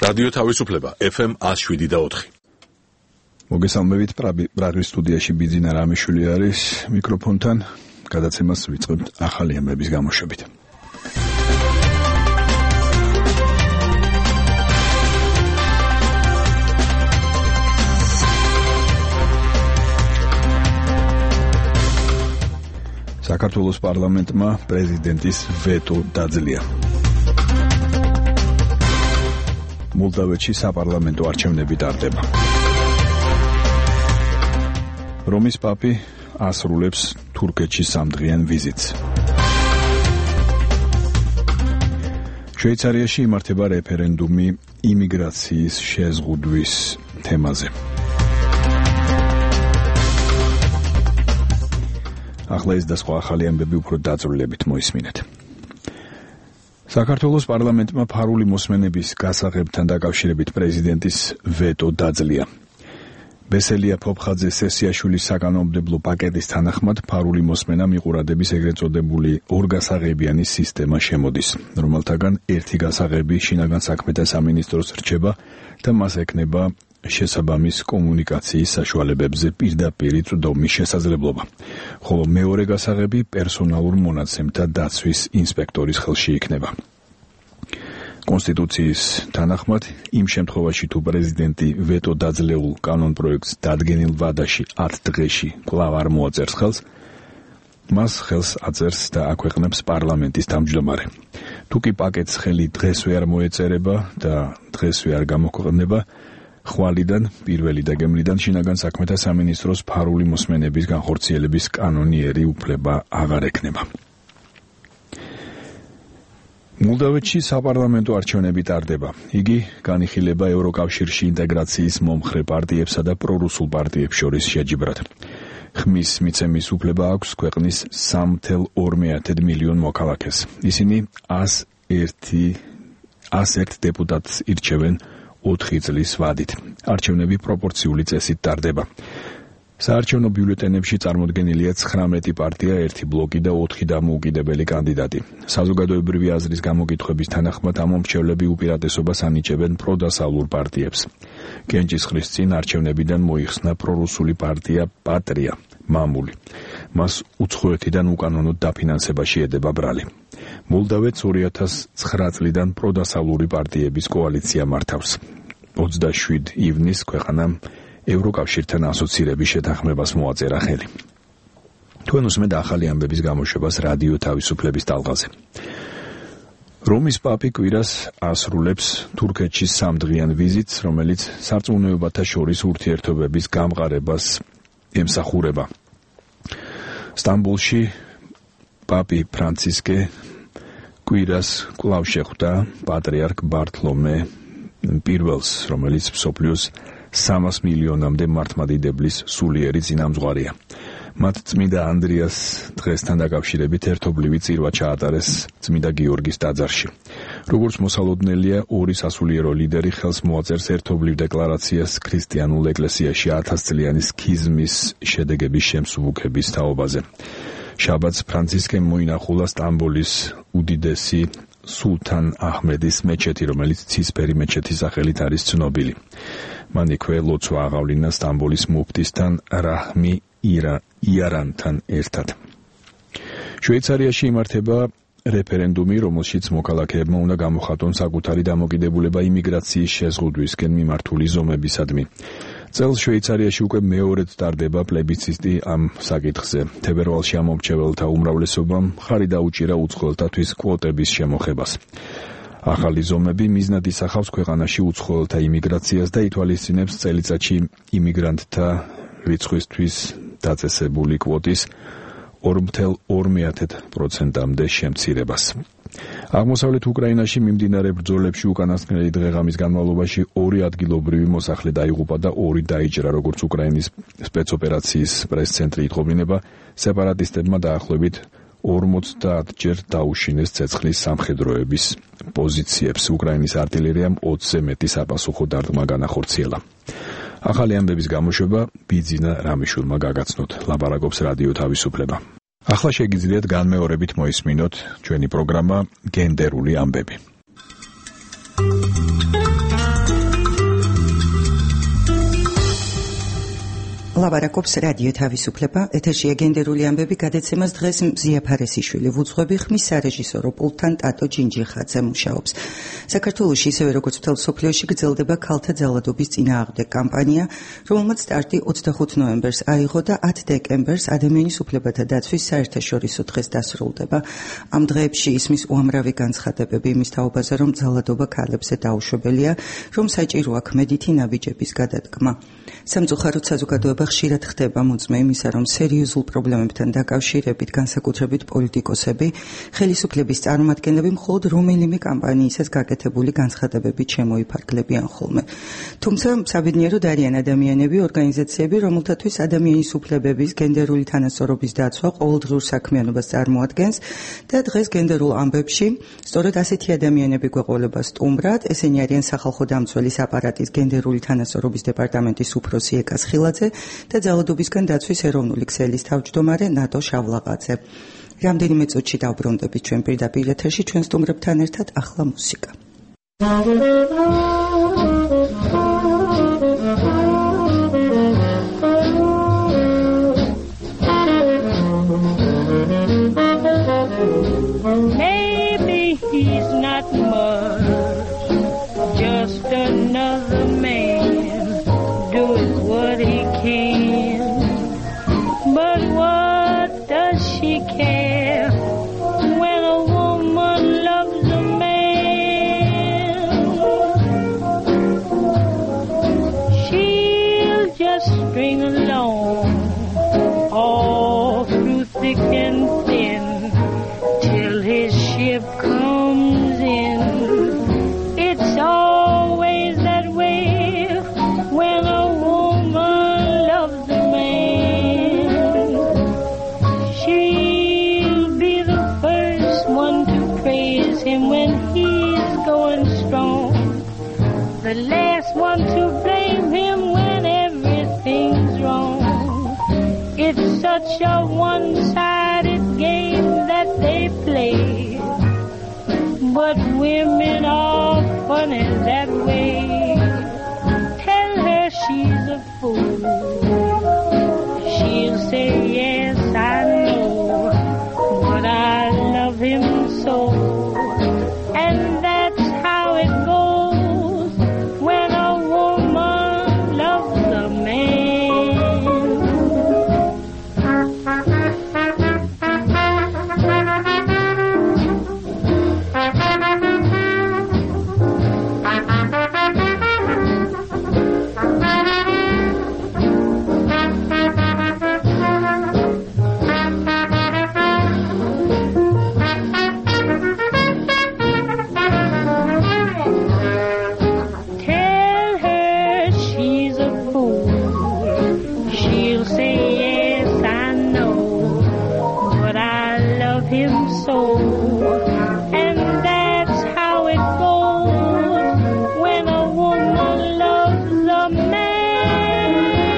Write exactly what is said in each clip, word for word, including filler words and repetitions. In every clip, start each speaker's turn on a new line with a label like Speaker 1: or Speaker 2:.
Speaker 1: რადიო თავისუფლება ეფ ემ one oh seven და four.
Speaker 2: მოგესალმებით, პრაღის სტუდიაში ბიძინა რამიშვილი არის მიკროფონთან. გადაცემას ვიწყებთ ახალი ამბების გამოშვებით. საქართველოს პარლამენტმა პრეზიდენტის ვეტო დაძლია. მოლდავეთში საპარლამენტო არჩევნები ტარდება. რომის პაპი ასრულებს თურქეთში სამდღიან ვიზიტს. შვეიცარიაში იმართება რეფერენდუმი იმიგრაციის შეზღუდვის თემაზე. ახლა ეს და სხვა ახალი ამბები უფრო დაწვრილებით მოისმინეთ. საქართველოს პარლამენტმა ფარული მოსმენების გასაღებთან დაკავშირებით პრეზიდენტის ვეტო დაძლია. ბესელია ფოფხაძეს სესიაშვილის საკანონმდებლო პაკეტის თანახმად ფარული მოსმენა მიყურადების ეგრეთ წოდებული ორგასაღებიანი სისტემა შემოდის, რომელთაგან ერთი გასაღები შინაგან საქმეთა სამინისტროს რჩება და მას ექნება შესაბამის კომუნიკაციის საშუალებებზე პირდაპირ წვდომის შესაძლებლობა, ხოლო მეორე გასაღები პერსონალურ მონაცემთა დაცვის ინსპექტორის ხელში იქნება. კონსტიტუციის თანახმად, იმ შემთხვევაში თუ პრეზიდენტი ვეტო დაძლეულ კანონპროექტს დადგენილ ვადაში ათ დღეში კვლავ არ მოაწერს ხელს, მას ხელს აწერს და აქვეყნებს პარლამენტის თავმჯდომარე. თუ კი პაკეტს ხელი დღესვე არ მოეწერება და დღესვე არ გამოქვეყნება, ხვალიდან, პირველი დაგემლიდან შინაგან საქმეთა სამინისტროს ფარული მოსმენების განხორციელების კანონიერი უფლება აღარ ექნება. მოლდავეთში საპარლამენტო არჩევნები ტარდება. იგი განიხილება ევროკავშირში ინტეგრაციის მომხრე პარტიებსა და პრორუსულ პარტიებს შორის შეჯიბრად. ხმის მიცემის უფლება აქვს ქვეყნის სამი წუთი ორი მილიონ მოქალაქეს. ისინი ას ერთ დეპუტატს ირჩევენ ოთხი წლის ვადით. არჩევნები პროპორციული წესით ტარდება. საარჩევნო ბიულეტენებში წარმოდგენილია ცხრამეტი პარტია, ერთი ბლოკი და ოთხი დამოუკიდებელი კანდიდატი. საზოგადოებრივი აზრის გამოკითხვების თანახმად ამ მომრჩევლები უპირატესობას ანიჭებენ პროდასავლურ პარტიებს. კენჭისყრის წინ არჩევნებიდან მოიხსნა პრორუსული პარტია პატრია, მამული. მას უცხოეთიდან უკანონოდ დაფინანსებაში ედება ბრალი. მოლდავეთს ორი ათას ცხრა წლიდან პროდასავლური პარტიების კოალიცია მართავს. ოცდაშვიდი ივნისს ქვეყანამ ევროკავშირთან ასოცირების შეთანხმებას მოაწერა ხელი. თქვენ უსმენთ ახალი ამბების გამოშვებას რადიო თავისუფლების ტალღაზე. რომის პაპი კვირას ასრულებს თურქეთში სამდღიან ვიზიტს, რომელიც სარწმუნოებათა შორის ურთიერთობების გამყარებას ემსახურება. სტამბოლში პაპი ფრანცისკე კვირას კვლავ შეხვდა პატრიარქ ბართლომე პირველს, რომელიც მსოფლიოს სამას მილიონამდე მართლმადიდებლის სულიერი წინამძღვარია. მათ წმინდა ანდრიას დღესთან დაკავშირებით ერთობლივი წირვა ჩაატარეს წმინდა გიორგის ტაძარში. როგორც მოსალოდნელია, ორი სასულიერო ლიდერი ხელს მოაწერს ერთობლივ დეკლარაციას ქრისტიანულ ეკლესიაში ათასწლიანი სქიზმის შედეგების შემსუბუქების თაობაზე. შაბათს ფრანცისკემ მოინახულა სტამბოლის უდიდესი სულთან აჰმედის მეჩეთი, რომელიც ცისფერი მეჩეთის სახელით არის ცნობილი. მან იქვე ლოცვა აღავლინა სტამბოლის მუფტისთან რაჰმი იარანთან ერთად. შვეიცარიაში იმართება რეფერენდუმი, რომელშიც მოქალაქეებმა უნდა გამოხატონ საკუთარი დამოკიდებულება იმიგრაციის შეზღუდვისკენ მიმართული ზომებისადმი. წელს შვეიცარიაში უკვე მეორედ ტარდება პლებიციტი ამ საკითხზე. თებერვალში ამ მომრჩეველთა უმრავლესობამ მხარი დაუჭირა უცხოელთათვის კვოტების შემოხებას. ახალი ზომები მიზნად ისახავს ქვეყანაში უცხოელთა იმიგრაციას და ითვალისწინებს წელიწადში იმიგრანტთა რიცხვისთვის დაწესებული კვოტის ორი წუთი ორი პროცენტამდე შემცირებას. აღმოსავლეთ უკრაინაში მიმდინარე ბრძოლებში უკანასკნელი დღეღამის განმავლობაში ორი ადგილობრივი მოსახლე დაიღუპა და ორი დაიჭრა, როგორც უკრაინის სპეცოპერაციის პრეს-ცენტრი იტყობინება, სეპარატისტებმა დაახლოებით ორმოცდაათჯერ დაუშინეს ცეცხლის სამხედროების პოზიციებს. უკრაინის არტილერიამ ოცზე მეტი საპასუხო დარტყმა განახორციელა. ახალი ამბების გამოშვება ბიძინა რამიშვილმა გაგაცნოთ. ლაპარაკობს რადიო თავისუფლება. ახლა შეგიძლიათ განმეორებით მოისმინოთ ჩვენი პროგრამა გენდერული ამბები.
Speaker 3: ლაპარაკობს რადიო თავისუფლება, ეთერშია გენდერული ამბები, გადაცემას დღეს მზია ფარესიშვილი ვუძღვები, ხმის სარეჟისორო პულტთან ტატო ჯინჯიხაძე მუშაობს. საქართველოში ისევე როგორც მთელ მსოფლიოში გრძელდება ქალთა ძალადობის წინააღმდეგ კამპანია, რომელმაც სტარტი ოცდახუთ ნოემბერს აიღო და ათ დეკემბერს ადამიანის უფლებათა დაცვის საერთაშორისო დღეს დასრულდება. ამ დღეებში ისმის უამრავი განცხადებები იმის თაობაზე, რომ ძალადობა ქალებზე დაუშვებელია, რომ საჭიროა ქმედითი ნაბიჯების გადადგმა. სამწუხაროდ საზოგადოება ხშირად ხდება მოწმე იმისა, რომ სერიოზულ პრობლემებთან დაკავშირებით განსაკუთრებით პოლიტიკოსები, ხელისუფლების წარმომადგენლები მხოლოდ რომელიმე კამპანიისას გაკეთებული განცხადებებით შემოიფარგლებიან ხოლმე. თუმცა საბედნიეროდ არიან ადამიანები, ორგანიზაციები, რომელთათვის ადამიანის უფლებების, გენდერული თანასწორობის დაცვა ყოველდღიურ საქმიანობას წარმოადგენს და დღეს გენდერულ ამბებში სწორედ ასეთი ადამიანები გვეყოლება სტუმრად, ესენი არიან სახალხო დამცველის აპარატის გენდერული თანასწორობის დეპარტამენტის უფროსი ეკა სხილაძე და ძალადობისგან დაცვის ეროვნული ქსელის თავმჯდომარე ნატო შავლაღაძე. რამდენიმე წუთში დავბრუნდებით ჩვენ პირდაპირ ეთერში ჩვენ სტუმრებთან ერთად, ახლა მუსიკა.
Speaker 4: Maybe he's not much, just another man doing what he can. But what does she care when a woman loves a man? She'll just string along all through thick and thin till his ship comes in. It's always that way when a woman loves a man. She'll be the first one to praise him when he's going strong, the last one to blame him when everything's wrong. It's such a one-sided game that they play, but women are funny that way. Tell her she's a fool, she'll say yes, I know, but I love him so. And that's how it goes when a woman loves a man. Tell her she's a fool, she'll say yes, I know, but I love him so. And that's how it goes when a woman loves a man.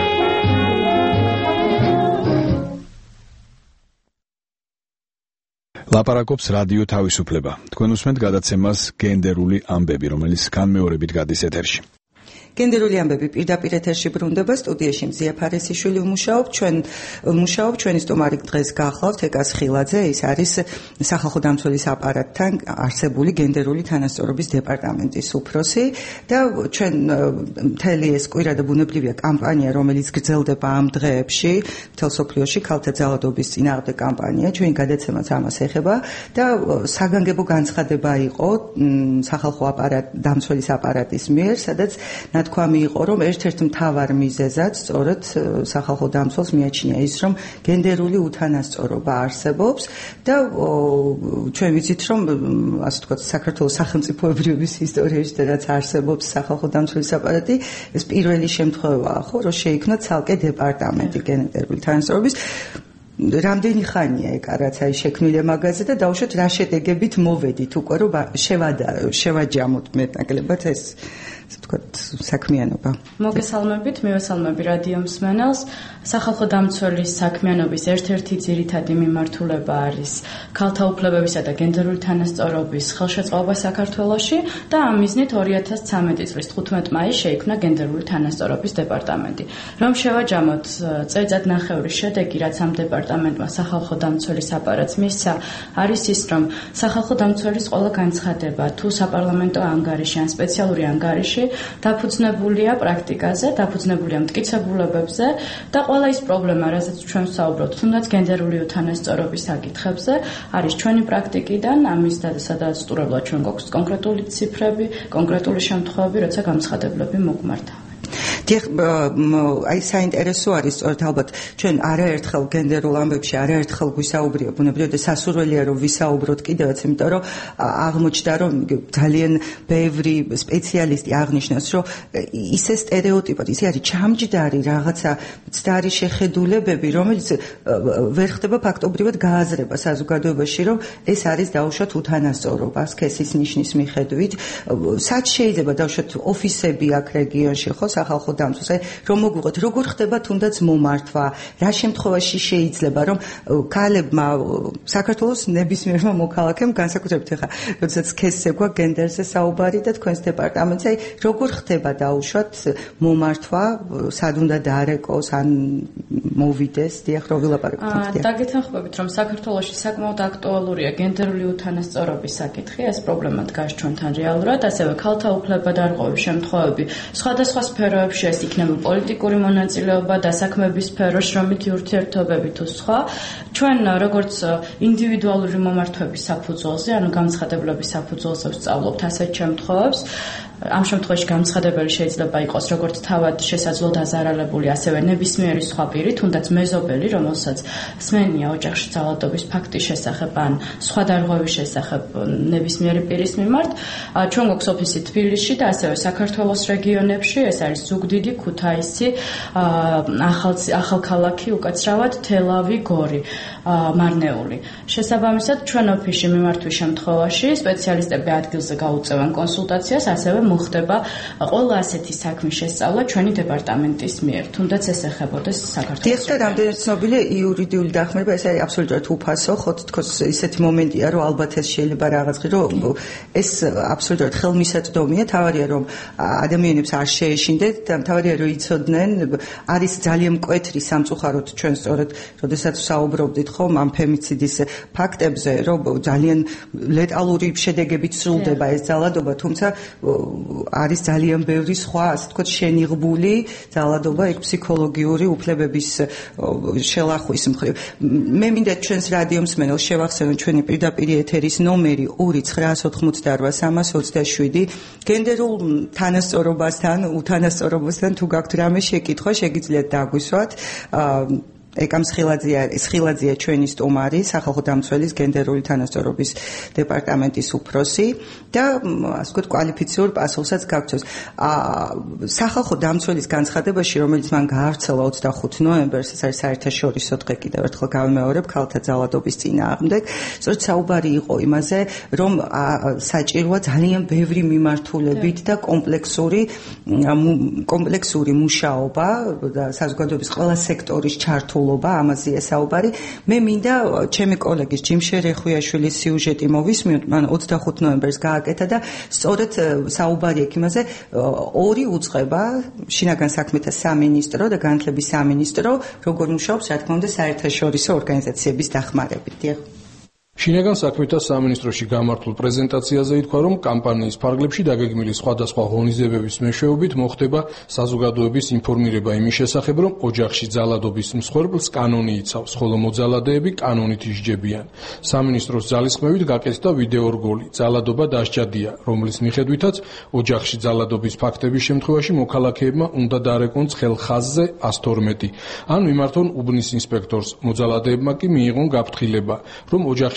Speaker 2: ლაპარაკობს რადიო თავისუფლება. თქვენ უსმენთ გადაცემას გენდერული ამბები, რომელიც განმეორებით გადის ეთერში.
Speaker 3: გენდერული ამბები პირდაპირ ეთერში ბრუნდება, სტუდიაში მზია ფარესიშვილი მუშაობ, ჩვენ მუშაობ, ჩვენი სტუმარი დღეს გახლავთ ეკა სხილაძე, ის არის სახალხო დამცველის აპარატთან არსებული გენდერული თანასწორობის დეპარტამენტის უფროსი და ჩვენ მთელი ეს კვირა და ბუნებრივია კამპანია, რომელიც გრძელდება ამ დღეებში, მთელ მსოფლიოში ქალთა ძალადობის წინააღმდეგ კამპანია, ჩვენი გადაცემაც ამას ეხება და საგანგებო განცხადება იყო სახალხო აპარატ დამცველის აპარატის მიერ, სადაც თქვამი იყო, რომ ერთ-ერთ მთავარ მიზეზად სწორედ სახალხო დამცველს მიაჩნია ის, რომ გენდერული უთანასწორობა არსებობს და ჩვენ ვიცით, რომ ასე ვთქვათ, საქართველოს სახელმწიფოებრიობის ისტორიაში რაც არსებობს სახალხო დამცველის აპარატი, ეს პირველი შემთხვევაა, ხო, რომ შეიქმნა ცალკე დეპარტამენტი გენდერული თანასწორობის. რამდენი ხანია ეკა რაც აი შექმნილი მაგაზე და დაუშვათ რა შედეგებით მოვედით უკვე რომ შევაჯამოთ მეტნაკლებად ეს ასე ვთქვათ, საქმიანობა.
Speaker 5: მოგესალმებით, მივესალმები რადიო მსმენელს. სახალხო დამცველის საქმიანობის ერთ-ერთი ძირითადი მიმართულება არის ქალთა უფლებებისა და გენდერული თანასწორობის ხელშეწყობა საქართველოში და ამ მიზნით ორი ათას ცხრამეტი წლის თხუთმეტი მაისს შეიქმნა გენდერული თანასწორობის დეპარტამენტი. რომ შევაჯამოთ წელიწადნახევრის შედეგი, რაც ამ დეპარტამენტმა სახალხო დამცველის აპარატს მისცა, არის ის, რომ სახალხო დამცველის ყველა განცხადება თუ საპარლამენტო ანგარიში ან სპეციალური ანგარიში დაფუძნებულია პრაქტიკაზე, დაფუძნებულია მტკიცებულებებზე და ყველა ის პრობლემა, რაზეც ჩვენ ვსაუბრობთ, თუნდაც გენდერული უთანასწორობის საკითხებზე, არის ჩვენი პრაქტიკიდან, ამის სადასტურებლად ჩვენ გვაქვს კონკრეტული ციფრები, კონკრეტული შემთხვევები, როცა განცხადებლები მოგმართა.
Speaker 3: დიახ, აი საინტერესო არის სწორედ ალბათ ჩვენ არაერთხელ გენდერულ ამბებში არაერთხელ გვისაუბრია ბუნებრივად და სასურველია რომ ვისაუბროთ კიდევაც, იმიტომ რომ აღმოჩნდა რომ ძალიან ბევრი სპეციალისტი აღნიშნავს, რომ ისე სტერეოტიპად, ისე არის ჩამჯდარი რაღაცა მცდარი შეხედულებები, რომელიც ვერ ხდება ფაქტობრივად გააზრება საზოგადოებაში, რომ ეს არის დაუშვათ უთანასწორობა სქესის ნიშნის მიხედვით. სად შეიძლება დაუშვათ ოფისები აქ რეგიონში ხო სახალხო დამცველს, რომ მოგვიყოთ, როგორ ხდება თუნდაც მომართვა, რა შემთხვევაში შეიძლება, რომ ქალებმა საქართველოს ნებისმიერმა მოქალაქემ განსაკუთრებით ხა, როდესაც სქესზე გვაქვს გენდერზე საუბარი და თქვენს დეპარტამენტზე, აი როგორ ხდება დაუშვათ მომართვა, სად უნდა დაარეკოს, ან მოვიდეს, დიახ, რო ვილაპარაკოთ ამით.
Speaker 5: დაგეთანხმებით, რომ საქართველოში საკმაოდ აქტუალურია გენდერული უთანასწორობის საკითხი, ეს პრობლემა დგას ჩვენთან რეალურად, ასევე ქალთა უფლებადარღვევის შემთხვევები სხვადასხვა სფეროებში, ეს იქნება პოლიტიკური მონაწილეობა, დასაქმების სფერო, შრომითი ურთიერთობები თუ სხვა. ჩვენ როგორც ინდივიდუალური მომართვების საფუძველზე, ანუ განცხადებლების საფუძველზე ვსწავლობთ ასეთ შემთხვევებს. ამ შემთხვევაში განცხადებელი შეიძლება იყოს როგორც თავად შესაძლო დაზარალებული, ასევე ნებისმიერი სხვა პირი, თუნდაც მეზობელი, რომელსაც სმენია ოჯახში ძალადობის ფაქტის შესახებ ან სხვა დარღვევის შესახებ ნებისმიერი პირის მიმართ. ჩვენ გვაქვს ოფისი თბილისში და ასევე საქართველოს რეგიონებში, ეს არის ზუგდიდი, ქუთაისი, ახალქალაქი, უკაცრავად თელავი, გორი, მარნეული. შესაბამისად, ჩვენ ოფისში მიმართვის შემთხვევაში სპეციალისტები ადგილზე გაუწევენ კონსულტაციას, ასევე მოხდება ყველა ასეთი საქმის შესწავლა ჩვენი დეპარტამენტის მიერ, თუნდაც ეს ეხებოდეს საქართველოს.
Speaker 3: დიახ, და რამდენად ცნობილია იურიდიული დახმარება, ეს არის აბსოლუტურად უფასო, ხო თქოს ისეთი მომენტია, რომ ალბათ ეს შეიძლება რაღაც ღირო, ეს აბსოლუტურად ხელმისაწვდომია, თავარია რომ ადამიანებს არ შეეშინდეთ და თავარია რომ იცოდნენ, არის ძალიან მკვეთრი სამწუხაროდ ჩვენ სწორედ, როდესაც ვსაუბრობდით ხომ ამ ფემიციდის ფაქტებზე, რომ ძალიან ლეტალური შედეგებით სრულდება ეს ძალადობა, თუმცა არის ძალიან ბევრი სხვა, ასე ვთქვათ, შენიღბული ძალადობა, ეგ ფსიქოლოგიური უფლებების შელახვის მხრივ. მე მინდა ჩვენს რადიო მსმენელს შევახსენოთ ჩვენი პირდაპირ ეთერის ნომერი ორი ცხრაას ოთხმოცდარბა სამას ოცდაშვიდი. გენდერულ თანასწორობასთან, უთანასწორობასთან თუ გაქვთ რამე შეკითხვა, შეგიძლიათ დაგვისვათ. ეკამ სხილაძეა, სხილაძეა ჩვენი სტუმარი, სახალხო დამცველის გენდერული თანასწორობის დეპარტამენტის უფროსი და ასე ვთქვათ, კვალიფიციურ პასუხსაც გაგცოს. სახალხო დამცველის განცხადებაში, რომელიც მან გაავრცელა ოცდახუთი ნოემბერს, ეს არის საერთაშორისო დღე, კიდევ ერთხელ გავიმეორებ, ქალთა ძალადობის წინააღმდეგ, სწორედ საუბარი იყო იმაზე, რომ საჭიროა ძალიან ბევრი მიმართულებით და კომპლექსური კომპლექსური მუშაობა და საზოგადოების ყველა სექტორის ჩართულობა, ამაზე ესაუბარი. მე მინდა ჩემი კოლეგის ჯიმშე რეხვიაშვილის სიუჟეტი მოვისმინოთ, მან ოცდახუთი ნოემბერს გააკეთა და სწორედ საუბარი იქ იმაზე, ორი უწყება, შინაგან საქმეთა სამინისტრო და განათლების სამინისტრო, როგორ მუშაობს, რა თქმა უნდა, საერთაშორისო ორგანიზაციების დახმარებით. დიახ.
Speaker 6: შინაგან საქმეთა სამინისტროში გამართულ პრეზენტაციაზე ითქვა, რომ კამპანიის ფარგლებში დაგეგმილი სხვადასხვა ღონისძიებების მეშვეობით მოხდება საზოგადოების ინფორმირება იმის შესახებ, რომ ოჯახში ძალადობის მსხვერპლს კანონი იცავს, ხოლო მოძალადეები კანონით ისჯებიან. სამინისტროს ძალისხმევით გაკეთდა ვიდეორგოლი „ძალადობა დასჯადია“, რომლის მიხედვითაც ოჯახში ძალადობის ფაქტების შემთხვევაში მოქალაქეებმა უნდა დაარეკონ ცხელ ხაზზე ას თორმეტი, ან მიმართონ უბნის ინსპექტორს. მოძალადეებმა კი მიიღონ გაფრთხილება, რომ ოჯახში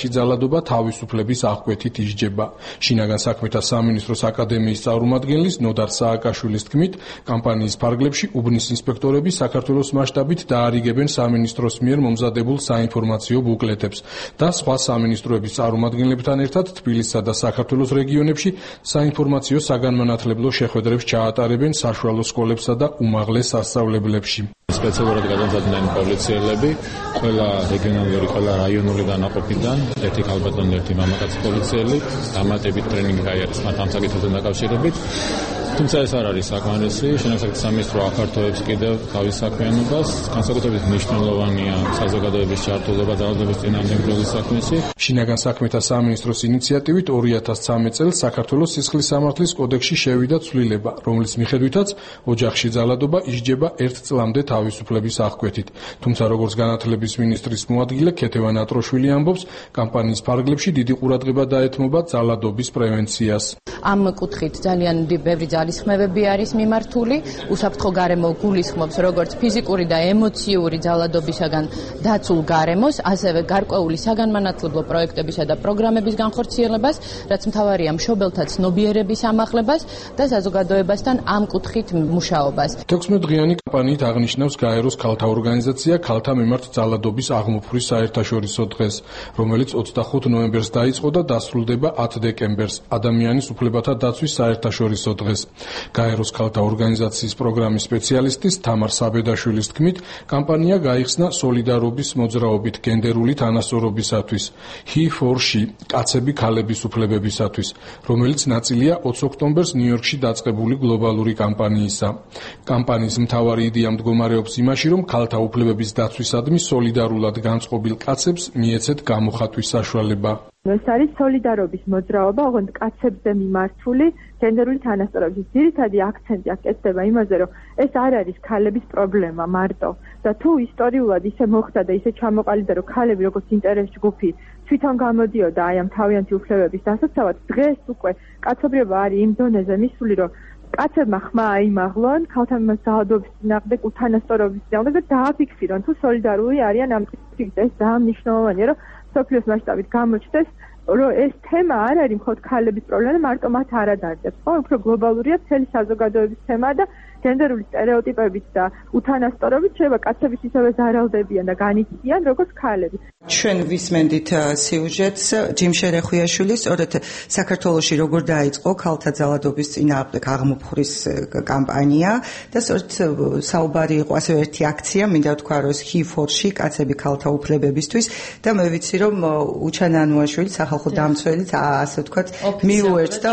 Speaker 6: ძალადობა თავისუფლების აღკვეთით ისჯება. შინაგან საქმეთა სამინისტროს აკადემიის წარმომადგენლის ნოდარ სააკაშვილის თქმით, კამპანიის ფარგლებში უბნის ინსპექტორები საქართველოს მასშტაბით დაარიგებენ სამინისტროს მიერ მომზადებულ საინფორმაციო ბუკლეტებს და სხვა სამინისტროების წარმომადგენლებთან ერთად თბილისსა და საქართველოს რეგიონებში საინფორმაციო საგანმანათლებლო შეხვედრებს ჩაატარებენ საშუალო სკოლებსა და უმაღლეს სასწავლებლებში.
Speaker 7: სპეციალურად გადამზადდნენ პოლიციელები, ყველა რეგიონალური, ყველა რაიონული დანაყოფიდან, ერთი ქალბატონი, ერთი მამაკაცი პოლიციელი, დამატებით ტრენინგი გაიარეს მათ ამ საკითხთან დაკავშირებით. თუმცა ეს არ არის საკმარისი, შინაგან საქმეთა სამინისტრო აფართოებს კიდევ თავის საქმიანობას, განსაკუთრებით მნიშვნელოვანია საზოგადოების ჩართულობა ძალადობის წინააღმდეგობის საქმეში.
Speaker 6: შინაგან საქმეთა სამინისტროს ინიციატივით ორი ათას ცხრამეტ წელს საქართველოს სისხლის სამართლის კოდექსში შევიდა ცვლილება, რომლის მიხედვითაც ოჯახში ძალადობა ისჯება ერთ წლამდე თავისუფლების აღკვეთით. თუმცა როგორც განათლების მინისტრის მოადგილე ქეთევან ატროშვილი ამბობს, კამპანიის ფარგლებში დიდი ყურადღება დაეთმობა ძალადობის პრევენციას.
Speaker 8: ამ კუთხით ძალიან ბევრი ძალისხმევები არის მიმართული, უსაფრთხო გარემო გულისხმობს როგორც ფიზიკური და ემოციური ძალადობისაგან დაცულ გარემოს, ასევე გარკვეული საგანმანათლებლო პროექტებისა და პროგრამების განხორციელებას, რაც მთავარია მშობელთა ცნობიერების ამაღლებას და საზოგადოებასთან ამ კუთხით მუშაობას.
Speaker 6: თექვსმეტ დღიანი კამპანიით აღნიშნავს გაეროს ქალთა ორგანიზაცია ქალთა მიმართ ძალადობის აღმოფხრის საერთაშორისო დღეს, რომელიც ოცდახუთ ნოემბერს დაიწყო და დასრულდება ათ დეკემბერს, ადამიანის უფლებათა დაცვის საერთაშორისო დღეს. გაეროს ქალთა ორგანიზაციის პროგრამის სპეციალისტის თამარ საბედაშვილის თქმით, კამპანია გაიხსნა სოლიდარობის მოძრაობით გენდერული თანასწორობისათვის He for She, კაცები ქალების უფლებებისათვის, რომელიც ნაწილია ოცი ოქტომბერს ნიუ-იორკში დაწყებული გლობალური კამპანიისა. კამპანიის მთავარი იდეა მდგომარეობს იმაში, რომ ქალთა უფლებების დაცვისადმი სოლიდარულად განწყობილ კაცებს მიეცეთ გამოხატვის საშუალება.
Speaker 9: ეს არის სოლიდარობის მოძრაობა, ოღონდ კაცებზე მიმართული გენდერული თანასწორობის. ძირითადი აქცენტი აკეთდება იმაზე, რომ ეს არ არის ქალების პრობლემა მარტო და თუ ისტორიულად ისე მოხდა და ისე ჩამოყალიბდა, რომ ქალები როგორც ინტერეს ჯგუფი თვითონ გამოდიოდა აი ამ თავიანთი უფლებების დასაცავად, დღეს უკვე კაცობრიობა არის იმ დონეზე მისული, რომ კაცებმა ხმა აიმაღლონ ქალთა მიმართ ძალადობის წინააღმდეგ უთანასწორობის წინააღმდეგ და დააფიქსირონ თუ სოლიდარული არიან ამ წინააღმდეგ. ეს ძალიან მნიშვნელოვანია, რომ სოფლიოს მასშტაბით გამოჩნდეს, რომ ეს თემა არ არის მხოლოდ ქალების პრობლემა, მარტო მათ არ ადარდებს, ხო? უფრო გლობალურია მთელი საზოგადოების თემა და გენდერული სტერეოტიპებით და უთანასწორობით შეიძლება კაცების ისევე ზარალდებიან და განიცდიან, როგორც ქალები.
Speaker 3: ჩვენ ვისმენდით სიუჟეტს ჯიმ შერეხვიაშვილის, სწორედ საქართველოში როგორ დაიწყო ქალთა ძალადობის წინააღმდეგ აღმოფხრის კამპანია და სწორედ საუბარი იყო ასევე ერთი აქცია, მინდა ვთქვა, რომ He for She, კაცები ქალთა უფლებებისთვის და მე ვიცი, რომ უჩან ანუაშვილი სახალხო დამცველიც ასე ვთქვათ მიუერთდა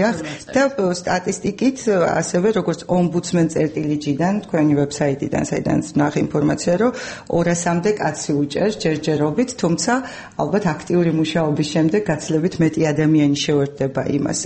Speaker 3: და სტატისტიკით ასევე როგორც ომბუდსმენ წერტილიჯიდან, თქვენი ვებსაიტიდან, საიდან ნახე ინფორმაცია, რომ ორასამდე კაცი უჭერს ჯერჯერობით, თუმცა ალბათ აქტიური მუშაობის შემდეგ გაცილებით მეტი ადამიანი შეუერთდება იმას.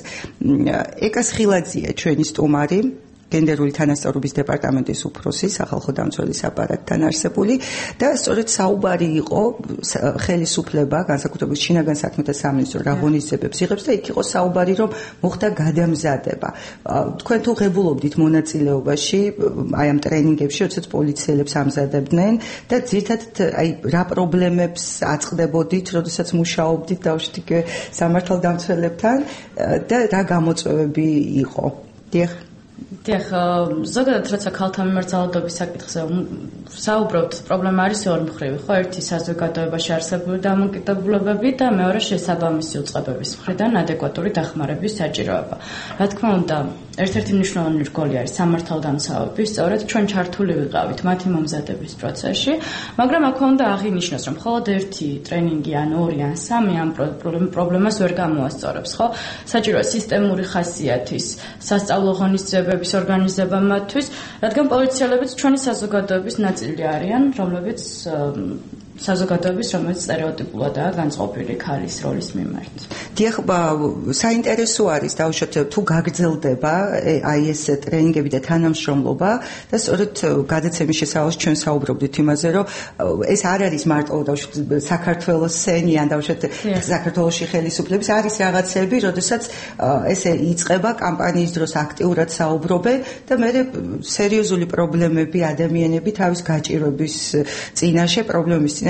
Speaker 3: ეკა სხილაძია ჩვენი სტუმარი, გენდერული თანასწორობის დეპარტამენტის უფროსი, სახალხო დამცველის აპარატთან არსებული და სწორედ საუბარი იყო ხელისუფლება, განსაკუთრებით შინაგან საქმეთა სამინისტრო რა ღონისძიებებს იღებს და იქ იყო საუბარი, რომ მოხდა გადამზადება. თქვენ თუ ღებულობდით მონაწილეობაში აი ამ ტრენინგებში, როდესაც პოლიციელებს ამზადებდნენ და ძირითადად აი რა პრობლემებს აწყდებოდით, როდესაც მუშაობდით დავშთით სამართალდამცველებთან და რა გამოწვევები იყო? დიახ.
Speaker 5: დიახ, ზოგადად როცა ქალთა მიმართ ძალადობის საკითხზე საუბრობთ, პრობლემა არის ორმხრივი, ხო? ერთი საზოგადოებაში არსებული დამოკიდებულებები და მეორე შესაბამისი უწყებების მხრიდან ადეკვატური დახმარების საჭიროება. რა თქმა უნდა, ერთ-ერთი მნიშვნელოვანი რგოლი არის სამართალდამცავები, სწორედ ჩვენ ჩართული ვიყავით მათი მომზადების პროცესში, მაგრამ აქ უნდა აღინიშნოს, რომ მხოლოდ ერთი ტრენინგი ან ორი ან სამი ამ პრობლემას ვერ გამოასწორებს, ხო? საჭიროა სისტემური ხასიათის სასწავლო ღონისძიებების ორგანიზება მათთვის, რადგან პოლიციელებიც ჩვენი საზოგადოების ნაწილი არიან, რომლებიც საზოგადოების, რომელიც სტერეოტიპულადაა განწყობილი ქალის როლის მიმართ.
Speaker 3: დიახ, საინტერესო არის დავუშვათ თუ გაგრძელდება აი ეს ტრენინგები და თანამშრომლობა და სწორედ გადაცემის შესავალს ჩვენ საუბრობდით იმაზე, რომ ეს არ არის მარტო დავუშვათ საქართველოს სენი ან დავუშვათ საქართველოში ხელისუფლების, არის რაღაცები, როდესაც ესე იწყება კამპანიის დროს აქტიურად საუბრობენ და მე სერიოზული პრობლემები ადამიანები თავის გაჭირვების წინაშე პრობლემის წინაშე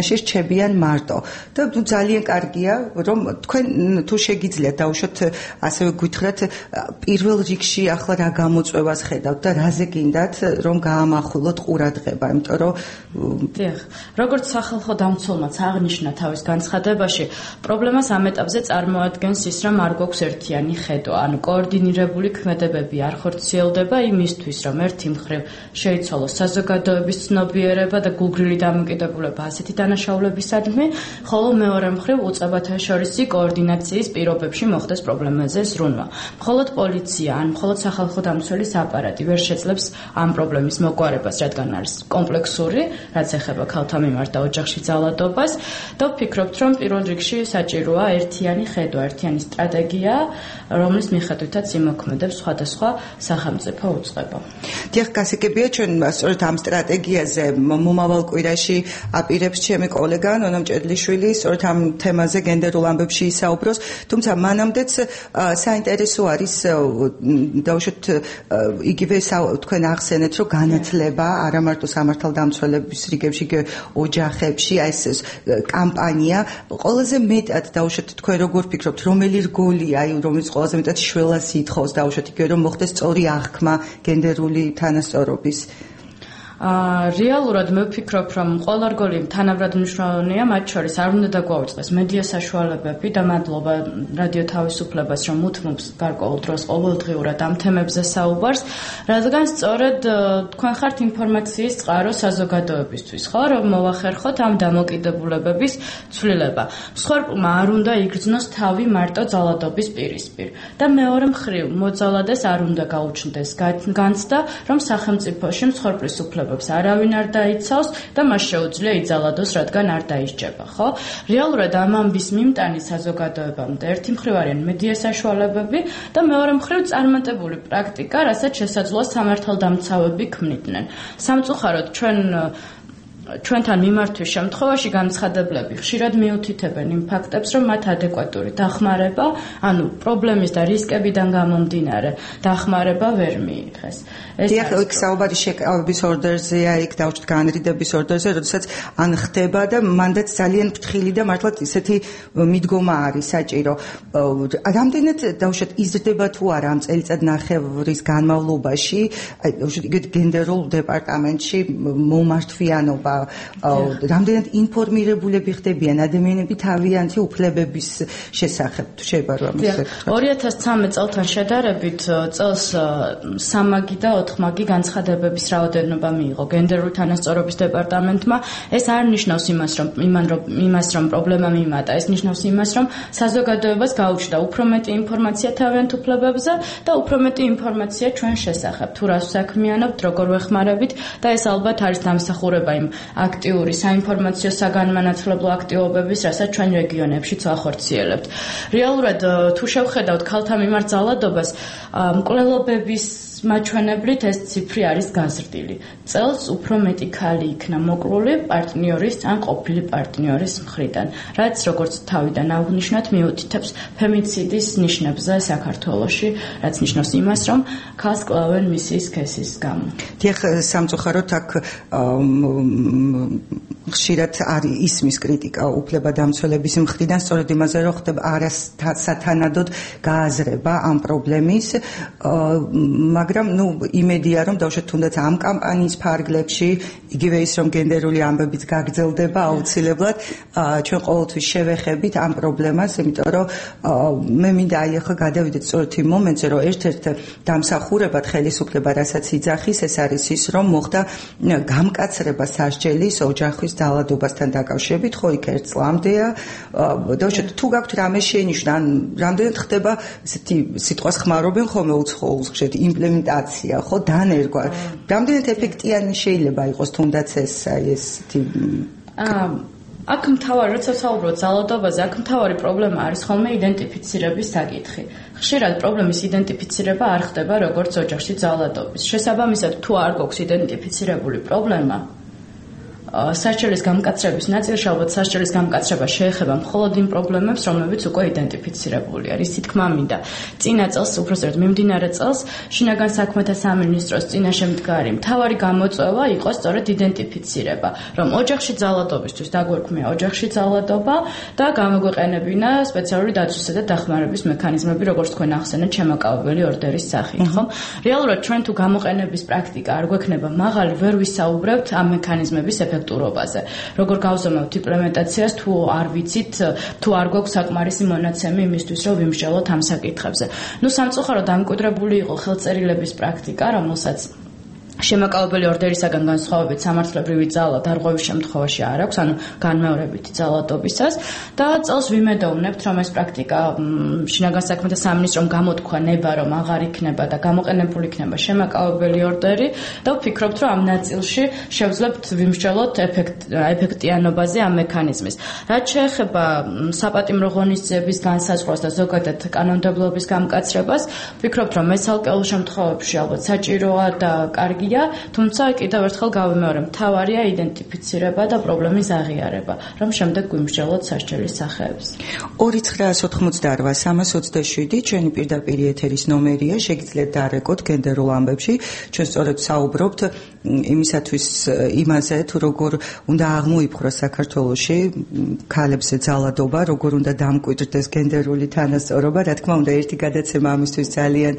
Speaker 3: ქვეყანაში რჩებიან მარტო და ძალიან კარგია რომ თქვენ თუ შეგიძლიათ დაუშვათ ასევე გითხრათ პირველ რიგში ახლა რა გამოწვევას ხედავთ და რაზე გინდათ რომ გაამახვილოთ ყურადღება იმიტომ რომ
Speaker 5: დიახ როგორც სახალხო დამცველმაც აღნიშნა თავის განცხადებაში პრობლემას ამ ეტაპზე წარმოადგენს ის რომ არ გვაქვს ერთიანი ხედვა ანუ კოორდინირებული ქმედებები არ ხორციელდება იმისთვის რომ ერთი მხრივ შეიცვალოს საზოგადოების ცნობიერება და გულგრილი დამოკიდებულება ასეთი დანაშაულებისადმი ხოლო მეორე მხრივ უწყებათა შორისი კოორდინაციის პირობებში მოხდეს პრობლემაზე ზრუნვა მხოლოდ პოლიცია ან მხოლოდ სახალხო დამცველის აპარატი ვერ შეძლებს ამ პრობლემის მოგვარებას რადგან არის კომპლექსური რაც ეხება ქალთა მიმართ და ოჯახში ძალადობას და ვფიქრობთ რომ პირველ რიგში საჭიროა ერთიანი ხედვა ერთიანი სტრატეგია რომლის მიხედვითაც იმოქმედებს სხვადასხვა სახელმწიფო უწყება
Speaker 3: დიახ გასაგებია ჩვენ სწორედ ამ სტრატეგიაზე მომავალ კვირაში აპირებს ჩემი კოლეგა ნონა მჭედლიშვილი სწორედ ამ თემაზე გენდერულ ამბებში ისაუბროს თუმცა მანამდეც საინტერესო არის დაუშვათ იგივე თქვენ ახსენეთ რომ განათლება არა მარტო სამართალდამცველების რიგებში ოჯახებში აი ეს კამპანია ყველაზე მეტად დაუშვათ თქვენ როგორ ფიქრობთ რომელი რგოლია აი რომელიც ყველაზე მეტად შველას ითხოვს დაუშვათ იგივე რომ მოხდეს სწორი აღქმა გენდერული თანასწორობის
Speaker 5: რეალურად მე ვფიქრობ რომ ყველა რგოლი თანაბრად მნიშვნელოვანია მათ შორის არ უნდა დაგვაუწყდეს მედია საშუალებები და მადლობა რადიო თავისუფლებას რომ უთმობს გარკვეულ დროს ყოველდღიურად ამ თემებზე საუბარს რადგან სწორედ თქვენ ხართ ინფორმაციის წყარო საზოგადოებისთვის ხო რომ მოვახერხოთ ამ დამოკიდებულებების ცვლილება მსხვერპლმა არ უნდა იგრძნოს თავი მარტო ძალადობის პირისპირ და მეორე მხრივ მოძალადეს არ უნდა გაუჩნდეს განცდა რომ სახელმწიფოში მსხვერპლის უფლება არავინ არ დაიცავს და მას შეუძლია იძალადოს, რადგან არ დაისჯება, ხო? რეალურად ამ ამბის მიმტანი საზოგადოებამდე ერთი მხრივ არიან მედია საშუალებები და მეორე მხრივ წარმატებული პრაქტიკა, რასაც შესაძლოა სამართალდამცავები ქმნიდნენ. სამწუხაროდ ჩვენ ჩვენთან მიმართვის შემთხვევაში განცხადებლები ხშირად მიუთითებენ იმ ფაქტებს, რომ მათ ადეკვატური დახმარება, ანუ პრობლემის და რისკებიდან გამომდინარე, დახმარება ვერ მიიღეს.
Speaker 3: დიახ, იქ საუბარი შეკავების ორდერზეა, იქ დაუშვათ განრიდების ორდერზე, როდესაც ან ხდება და მანდაც ძალიან ფრთხილი და მართლაც ისეთი მიდგომა არის საჭირო. რამდენად დაუშვათ იზრდება თუ არა ამ წელიწად ნახევრის განმავლობაში, აი დაუშვათ იგივე გენდერულ დეპარტამენტში მომართვიანობა რამდენად ინფორმირებულები ხდებიან ადამიანები თავიანთი უფლებების შესახებ შეიძლება რომ
Speaker 5: ორი ათას ცხრამეტ წელთან შედარებით წელს სამმაგი და ოთხმაგი განცხადებების რაოდენობა მიიღო გენდერული თანასწორობის დეპარტამენტმა ეს არ ნიშნავს იმას რომ იმან რომ იმას რომ პრობლემა მიმატა ეს ნიშნავს იმას რომ საზოგადოებას გაუჩნდა უფრო მეტი ინფორმაცია თავიანთ უფლებებზე და უფრო მეტი ინფორმაცია ჩვენ შესახებ თუ რას საქმიანობთ როგორ ვეხმარებით და ეს ალბათ არის დამსახურება იმ აქტიური საინფორმაციო საგანმანათლებლო აქტივობების, რასაც ჩვენ რეგიონებშიც ვახორციელებთ. რეალურად თუ შევხედავთ ქალთა მიმართ ძალადობას, მკვლელობების მაჩვენებლით ეს ციფრი არის გაზრდილი. წელს უფრო მეტი ქალი იქნა მოკლული პარტნიორის ან ყოფილი პარტნიორის მხრიდან, რაც როგორც თავიდან აღნიშნეთ, მიუთითებს ფემიციდის ნიშნებზე საქართველოში, რაც ნიშნავს იმას, რომ ქალს კლავენ მისი სქესის გამო.
Speaker 3: დიახ, სამწუხაროდ აქ ხშირად არის ისმის კრიტიკა უფლებადამცველების მხრიდან, სწორედ იმაზე, რომ ხდება არასათანადოდ გააზრება ამ პრობლემის, მაგრამ ნუ იმედია რომ დავუშვათ თუნდაც ამ კამპანიის ფარგლებში იგივე ის რომ გენდერული ამბებიც გაგრძელდება აუცილებლად ჩვენ ყოველთვის შევეხებით ამ პრობლემას იმიტომ რომ მე მინდა აი ახლა გადავიდეთ სწორედ იმ მომენტზე რომ ერთ-ერთ დამსახურებად ხელისუფლება რასაც იძახის ეს არის ის რომ მოხდა გამკაცრება სასჯელის ოჯახის ძალადობასთან დაკავშირებით ხო იქ ერთ წლამდეა დავუშვათ თუ გაქვთ რამე შენიშვნა ან რამდენად ხდება ესეთი სიტყვას ხმარობენ ხოლმე უცხოურს ხშირად იმპლემენტაცია ხო დანერგვა რამდენად ეფექტიანი შეიძლება იყოს თუნდაც ეს აი ესეთი
Speaker 5: აქ მთავარი როცა საუბრობთ ძალადობაზე აქ მთავარი პრობლემა არის ხოლმე იდენტიფიცირების საკითხი ხშირად პრობლემის იდენტიფიცირება არ ხდება როგორც ოჯახში ძალადობის შესაბამისად თუ არ გვაქვს იდენტიფიცირებული პრობლემა სასჯელის გამკაცრების ნაწილში ალბათ სასჯელის გამკაცრება შეეხება მხოლოდ იმ პრობლემებს, რომლებიც უკვე იდენტიფიცირებულია. რისი თქმა მინდა, წინა წელს, უпростоრად მიმდინარე წელს, შინაგან საქმეთა სამინისტროს წინაშე მდგარი მთავარი გამოწვევა იყო სწორედ იდენტიფიცირება, რომ ოჯახში ძალადობისთვის დაგვერქმია ოჯახში ძალადობა და გამოგვეყენებინა სპეციალური დაცვისა და დახმარების მექანიზმები, როგორც თქვენ ახსენეთ, შემაკავებელი ორდერის სახით, ხო? რეალურად ჩვენ თუ გამოყენების პრაქტიკა არ გვექნება მაღალი, ვერ ვისაუბრებთ ამ მექანიზმების ეფექტურობაზე. როგორ გავზომავთ იმპლემენტაციას, თუ არ ვიცით, თუ არ გვაქვს საკმარისი მონაცემი იმისთვის, რომ ვიმსჯელოთ ამ საკითხებზე. ნუ სამწუხაროდ დამკვიდრებული იყო ხელწერილების პრაქტიკა, რომელსაც შემაკავებელი ორდერისაგან განსხვავებით სამართლებრივი ძალა დარღვევის შემთხვევაში არ აქვს, ანუ განმეორებითი ძალადობისას და წელს ვიმედოვნებთ, რომ ეს პრაქტიკა შინაგან საქმეთა სამინისტრომ გამოთქვა ნება, რომ აღარ იქნება და გამოყენებული იქნება შემაკავებელი ორდერი და ვფიქრობთ, რომ ამ ნაწილში შევძლებთ ვიმსჯელოთ ეფექტიანობაზე ამ მექანიზმის. რაც შეეხება საპატიმრო ღონისძიების განსაზღვრას და ზოგადად კანონმდებლობის გამკაცრებას, ვფიქრობთ, რომ ეს ალკეულ შემთხვევებში ალბათ საჭიროა და კარგი თუმცა კიდევ ერთხელ გავიმეორე, მთავარია იდენტიფიცირება და პრობლემის აღიარება, რომ შემდეგ გვიმსჯელოთ სასჯელის სახეებს.
Speaker 3: ორი ცხრაას ოთხმოცდაარვა სამას ოცდაშვიდი ჩვენი პირდაპირ ეთერის ნომერია, შეგიძლიათ დაარეკოთ გენდერულ ამბებში. ჩვენ სწორედ საუბრობთ იმისათვის იმაზე, თუ როგორ უნდა აღმოიფხვრას საქართველოში ქალებზე ძალადობა, როგორ უნდა დამკვიდრდეს გენდერული თანასწორობა. რა თქმა უნდა, ერთი გადაცემა ამისთვის ძალიან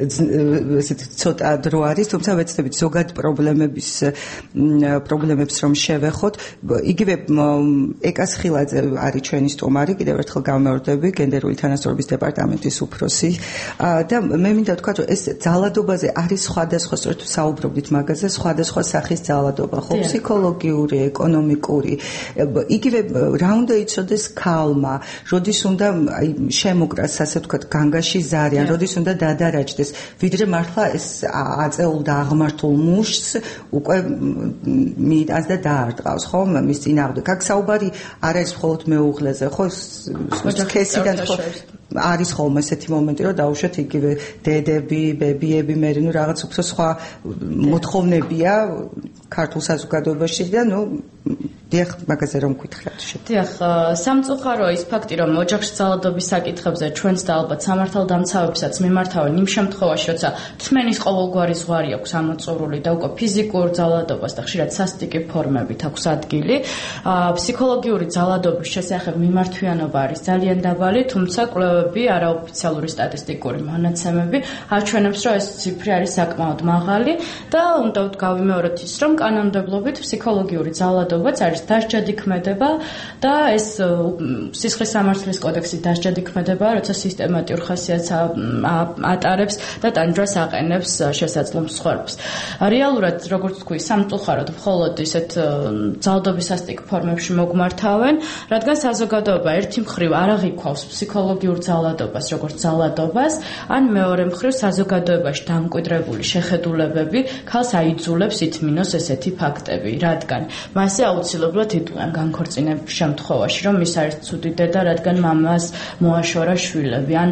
Speaker 3: ცოტა დრო არის, თუმცა ვეცდებით ზოგად პრობლემების პრობლემებს რომ შევეხოთ. იგივე ეკას ხილაძე არის ჩვენი სტუმარი, კიდევ ერთხელ გამეორდები, გენდერული თანასწორობის დეპარტამენტის უფროსი და მე მინდა ვთქვა, რომ ეს ძალადობაზე არის სხვადასხვა, სწორედ საუბრობდით მაგაზე, სხვადასხვა სახის ძალადობა, ხო, ფსიქოლოგიური, ეკონომიკური. იგივე რა უნდა იცოდეს ქალმა, როდის უნდა შემოკრას, ასე ვთქვათ, განგაში ზარი, ან როდის უნდა დადარაჯდეს, ვიდრე მართლა ეს აწეულ და აღმართულ მუშს უკვე მიიტანს და დაარტყავს, ხო, მის წინააღმდეგ. აქ საუბარი არ არის მხოლოდ მეუღლეზე, ხო, სქესიდან ხო არის ხოლმე ესეთი მომენტი, რომ დაუშვათ იგივე დედები, ბებიები, მე ნუ რაღაც უფრო სხვა მოთხოვნებია ქართულ საზოგადოებაში და ნუ დიახ, მაგაზე რომ გითხრათ შე.
Speaker 5: დიახ, სამწუხაროა ის ფაქტი, რომ ოჯახში ძალადობის საკითხებზე ჩვენს და ალბათ სამართალდამცავებსაც მიმართავენ იმ შემთხვევაში, როცა თმენის ყოველგვარი ზღვარი აქვს ამოწურული და უკვე ფიზიკურ ძალადობას და ხშირად სასტიკი ფორმებით აქვს ადგილი. ფსიქოლოგიური ძალადობის შესახებ მიმართვიანობა არის ძალიან დაბალი, თუმცა კვლევები, არაოფიციალური სტატისტიკური მონაცემები აჩვენებს, რომ ეს ციფრი არის საკმაოდ მაღალი და უნდა გავიმეოროთ ის, რომ კანონმდებლობით ფსიქოლოგიური ძალადობაც არის დასჯადი ქმედება და ეს სისხლის სამართლის კოდექსის დასჯადი ქმედება, როცა სისტემატიურ ხასიათს ატარებს და ტანჯვას აყენებს შესაძლო მსხვერპლს. რეალურად, როგორც თქვი, სამწუხაროდ მხოლოდ ისეთ ძალადობის სასტიკ ფორმებში მოგმართავენ, რადგან საზოგადოება ერთი მხრივ არ აღიქვავს ფსიქოლოგიურ ძალადობას, როგორც ძალადობას, ან მეორე მხრივ საზოგადოებაში დამკვიდრებული შეხედულებები ქალს აიძულებს ითმინოს ესეთი ფაქტები, რადგან მასე აუცილებლად იტყვიან განქორწინების შემთხვევაში, რომ ის არის ცუდი დედა, რადგან მამას მოაშორა შვილები, ან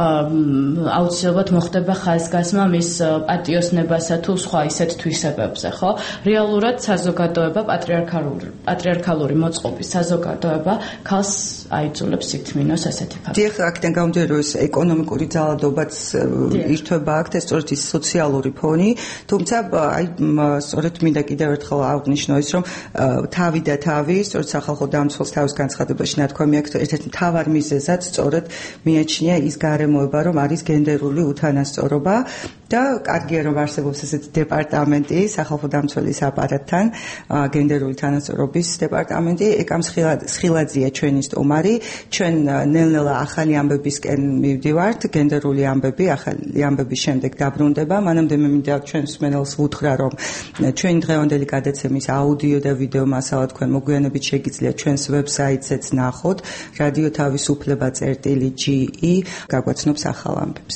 Speaker 5: აუცილებლად მოხდება ხაზგასმა მის პატიოსნებასა თუ სხვა ისეთ თვისებებზე, ხო? რეალურად საზოგადოება პატრიარქალური პატრიარქალური მოწყობის საზოგადოება ქალს აიძულებს ითმინოს ესეთი ფაქტი.
Speaker 3: დიახ, აქედან გამომდინარე, რომ ეს ეკონომიკური ძალადობაც ირთვება აქ და სწორედ ის სოციალური ფონი, თუმცა აი სწორედ მინდა კიდევ ერთხელ აღვნიშნო ის, რომ თავი და თავი, სწორედ სახალხო დამცველს თავის განცხადებაში ნათქვამი აქვს, ერთ-ერთი მთავარ მიზეზად სწორედ მიაჩნია ის გარემოება, რომ არის გენდერული უთანასწორობა და კარგია რომ არსებობს ესეთი დეპარტამენტი სახალხო დამცველის აპარატთან, გენდერული თანასწორობის დეპარტამენტი. ეკამ სხილაძეა ჩვენი სტუმარი. ჩვენ ნელ-ნელა ახალი ამბებისკენ მივდივართ, გენდერული ამბები, ახალი ამბების შემდეგ დაბრუნდება. მანამდე მე მინდა ჩვენ მსმენელს ვუთხრა, რომ ჩვენი დღევანდელი გადაცემის აუდიო და ვიდეო მასალა თქვენ მოგვიანებით შეგიძლიათ ჩვენს ვებსაიტზეც ნახოთ, რადიო თავისუფლება წერტილი ჯი ი გაგვაცნობს ახალ ამბებს.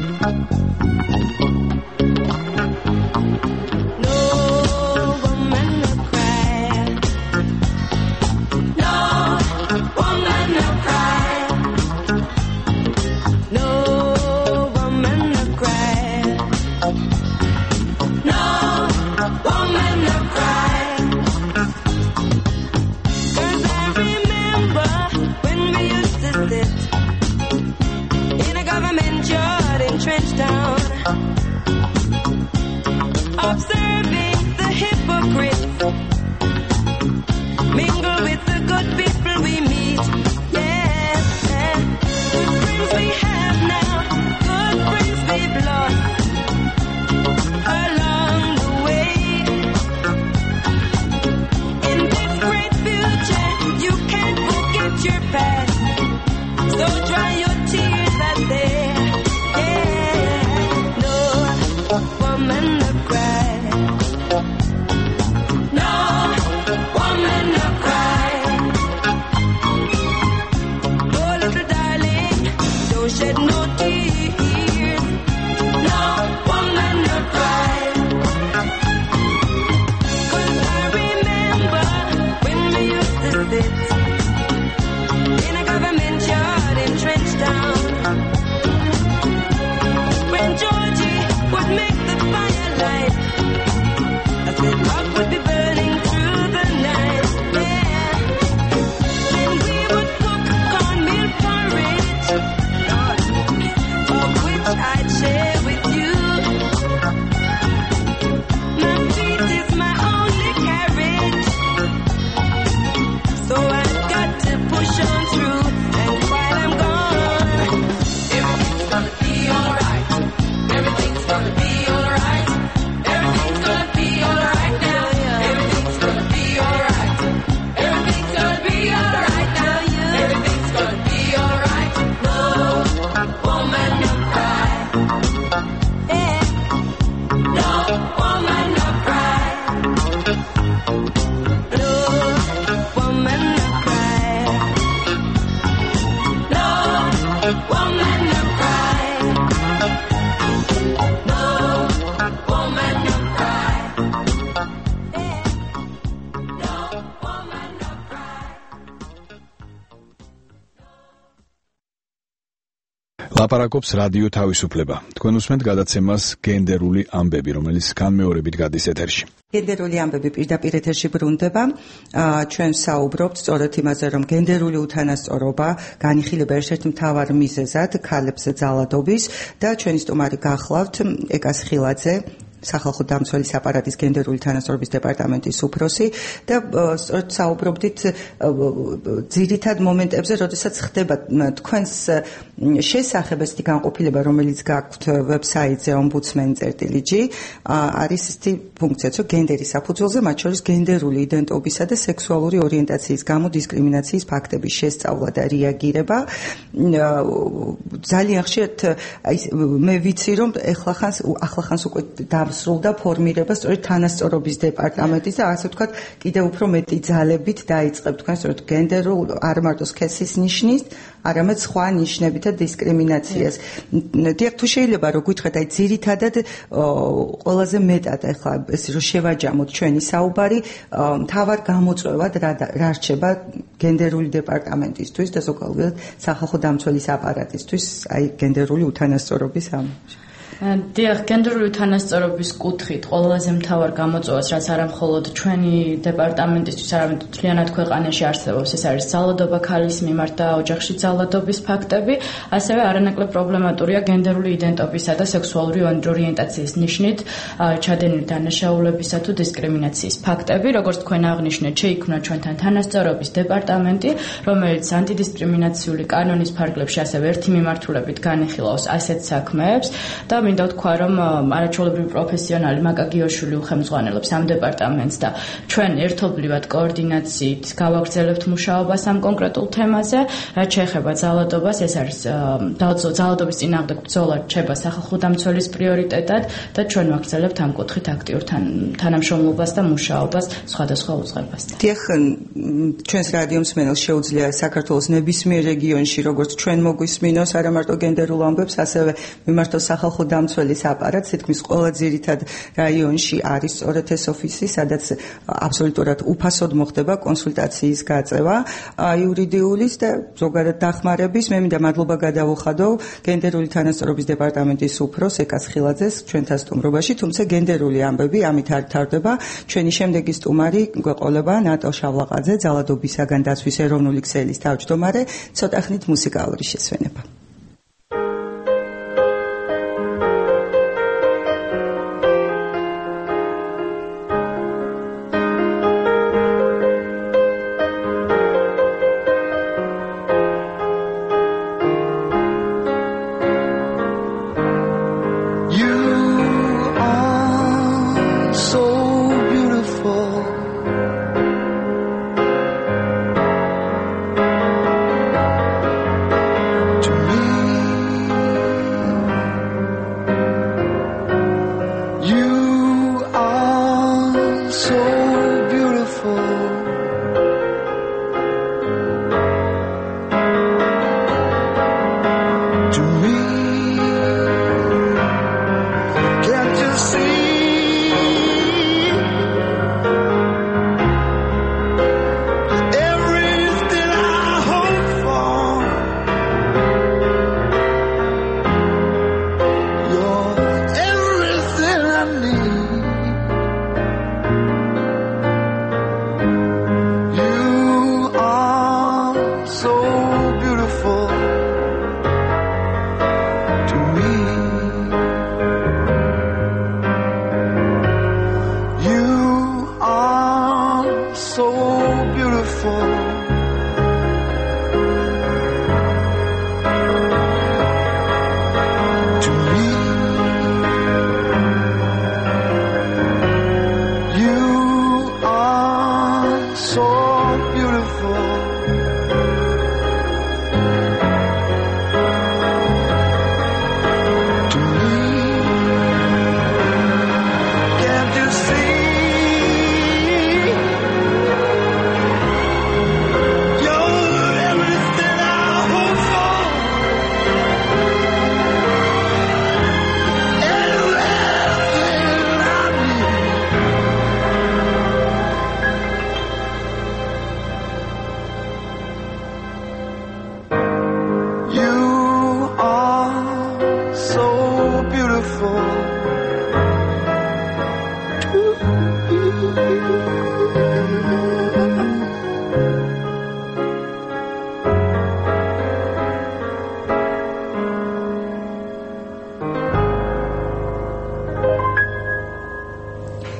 Speaker 4: No woman
Speaker 10: worth it. In a government yard entrenched down, when Georgie would make the firelight, I said love would be burning through the night. Yeah, when we would cook cornmeal porridge, of which I'd share with you. My feet is my only carriage, so I've got to push on through. And while I'm gone, everything's gonna be alright. Everything's gonna be alright. Everything's gonna be alright now. Everything's gonna be alright. Everything's gonna be alright now. Everything's gonna be alright. No woman, no cry. Yeah. No woman, no cry. No woman, no cry. No woman, no cry. No woman, no cry. Yeah. No woman, no cry.
Speaker 2: ლაპარაკობს რადიო თავისუფლება. თქვენ უსმენთ გადაცემას გენდერული ამბები, რომელიც განმეორებით გადის ეთერში.
Speaker 3: გენდერული ამბები პირდაპირ ეთერში ბრუნდება. ჩვენ საუბრობთ სწორედ იმაზე, რომ გენდერული უთანასწორობა განიხილება ერთ-ერთ მთავარ მიზეზად ქალებზე ძალადობის და ჩვენი სტუმარი გახლავთ ეკას ხილაძე, სახალხო დამცველის აპარატის გენდერული თანასწორობის დეპარტამენტის უფროსი და სწორედ საუბრობდით ძირითად მომენტებზე, როდესაც ხდება თქვენს შესახებ ესეთი განყოფილება, რომელიც გაქვთ ვებსაიტზე ombudsman.gr არის ესეთი ფუნქციაც, რომ გენდერის საფუძველზე, მათ შორის გენდერული იდენტობისა და სექსუალური ორიენტაციის გამო დისკრიმინაციის ფაქტების შესწავლა და რეაგირება. ძალიან ხშირად მე ვიცი, რომ ახლახანს ახლახანს უკვე დასრულდა ფორმირება სწორედ თანასწორობის დეპარტამენტის და ასე ვთქვათ, კიდევ უფრო მეტი ძალებით დაიწყებ თქვენ სწორედ გენდერულ არ მარტო სქესის ნიშნის, არამედ სხვა ნიშნებით და დისკრიმინაციას. დიახ, თუ შეიძლება რომ გითხრათ, აი ძირითადად ყველაზე მეტად ახლა ესე რომ შევაჯამოთ ჩვენი საუბარი, მთავარ გამოწვევად რა რჩება გენდერული დეპარტამენტისთვის და ზოგადად სახალხო დამცველის აპარატისთვის, აი გენდერული უთანასწორობის ამ
Speaker 5: დიახ, გენდერული უთანასწორობის კუთხით ყველაზე მთავარ გამოწვევას, რაც არა მხოლოდ ჩვენი დეპარტამენტისთვის, არამედ მთლიანად ქვეყანაში არსებობს, ეს არის ძალადობა ქალის მიმართ და ოჯახში ძალადობის ფაქტები, ასევე არანაკლებ პრობლემატურია გენდერული იდენტობისა და სექსუალური ორიენტაციის ნიშნით ჩადენილი დანაშაულებისა თუ დისკრიმინაციის ფაქტები. როგორც თქვენ აღნიშნეთ, შეიქმნა ჩვენთან თანასწორობის დეპარტამენტი, რომელიც ანტიდისკრიმინაციული კანონის ფარგლებში ასევე ერთი მიმართულებით განიხილავს ასეთ საქმეებს და მინდა ვთქვა, რომ არაჩვეულებრივი პროფესიონალი მაკა გიოშვილი უხელმძღვანელობს ამ დეპარტამენტს და ჩვენ ერთობლივად კოორდინაციით გავაგრძელებთ მუშაობას ამ კონკრეტულ თემაზე. რაც შეეხება ძალადობას, ეს არის ძალადობის წინააღმდეგ ბრძოლა რჩება სახალხო დამცველის პრიორიტეტად და ჩვენ ვაგრძელებთ ამ კუთხით აქტიურ თანამშრომლობას და მუშაობას სხვადასხვა უწყებასთან.
Speaker 3: დიახ, ჩვენს რადიო მსმენელს შეუძლია საქართველოს ნებისმიერ რეგიონში, როგორც ჩვენ მოგვისმინოს, არა მარტო გენდერულ ამბებს, ასევე მიმართოს სახალხო დამცველის აპარატს, თითქმის ყველა ძირითად რაიონში არის სწორედ ეს ოფისი, სადაც აბსოლუტურად უფასოდ მოხდება კონსულტაციის გაწევა იურიდიულის და ზოგადად დახმარების. მე მინდა მადლობა გადავუხადო გენდერული თანასწორობის დეპარტამენტის უფროს ეკას ხილაძეს ჩვენთან სტუმრობაში, თუმცა გენდერული ამბები ამით არ თარდება. ჩვენი შემდეგი სტუმარი გვეყოლება ნატო შავლაყაძე, ძალადობისაგან დაცვის ეროვნული ქსელის თავმჯდომარე, ცოტა ხნით მუსიკალური შესვენება.
Speaker 11: To me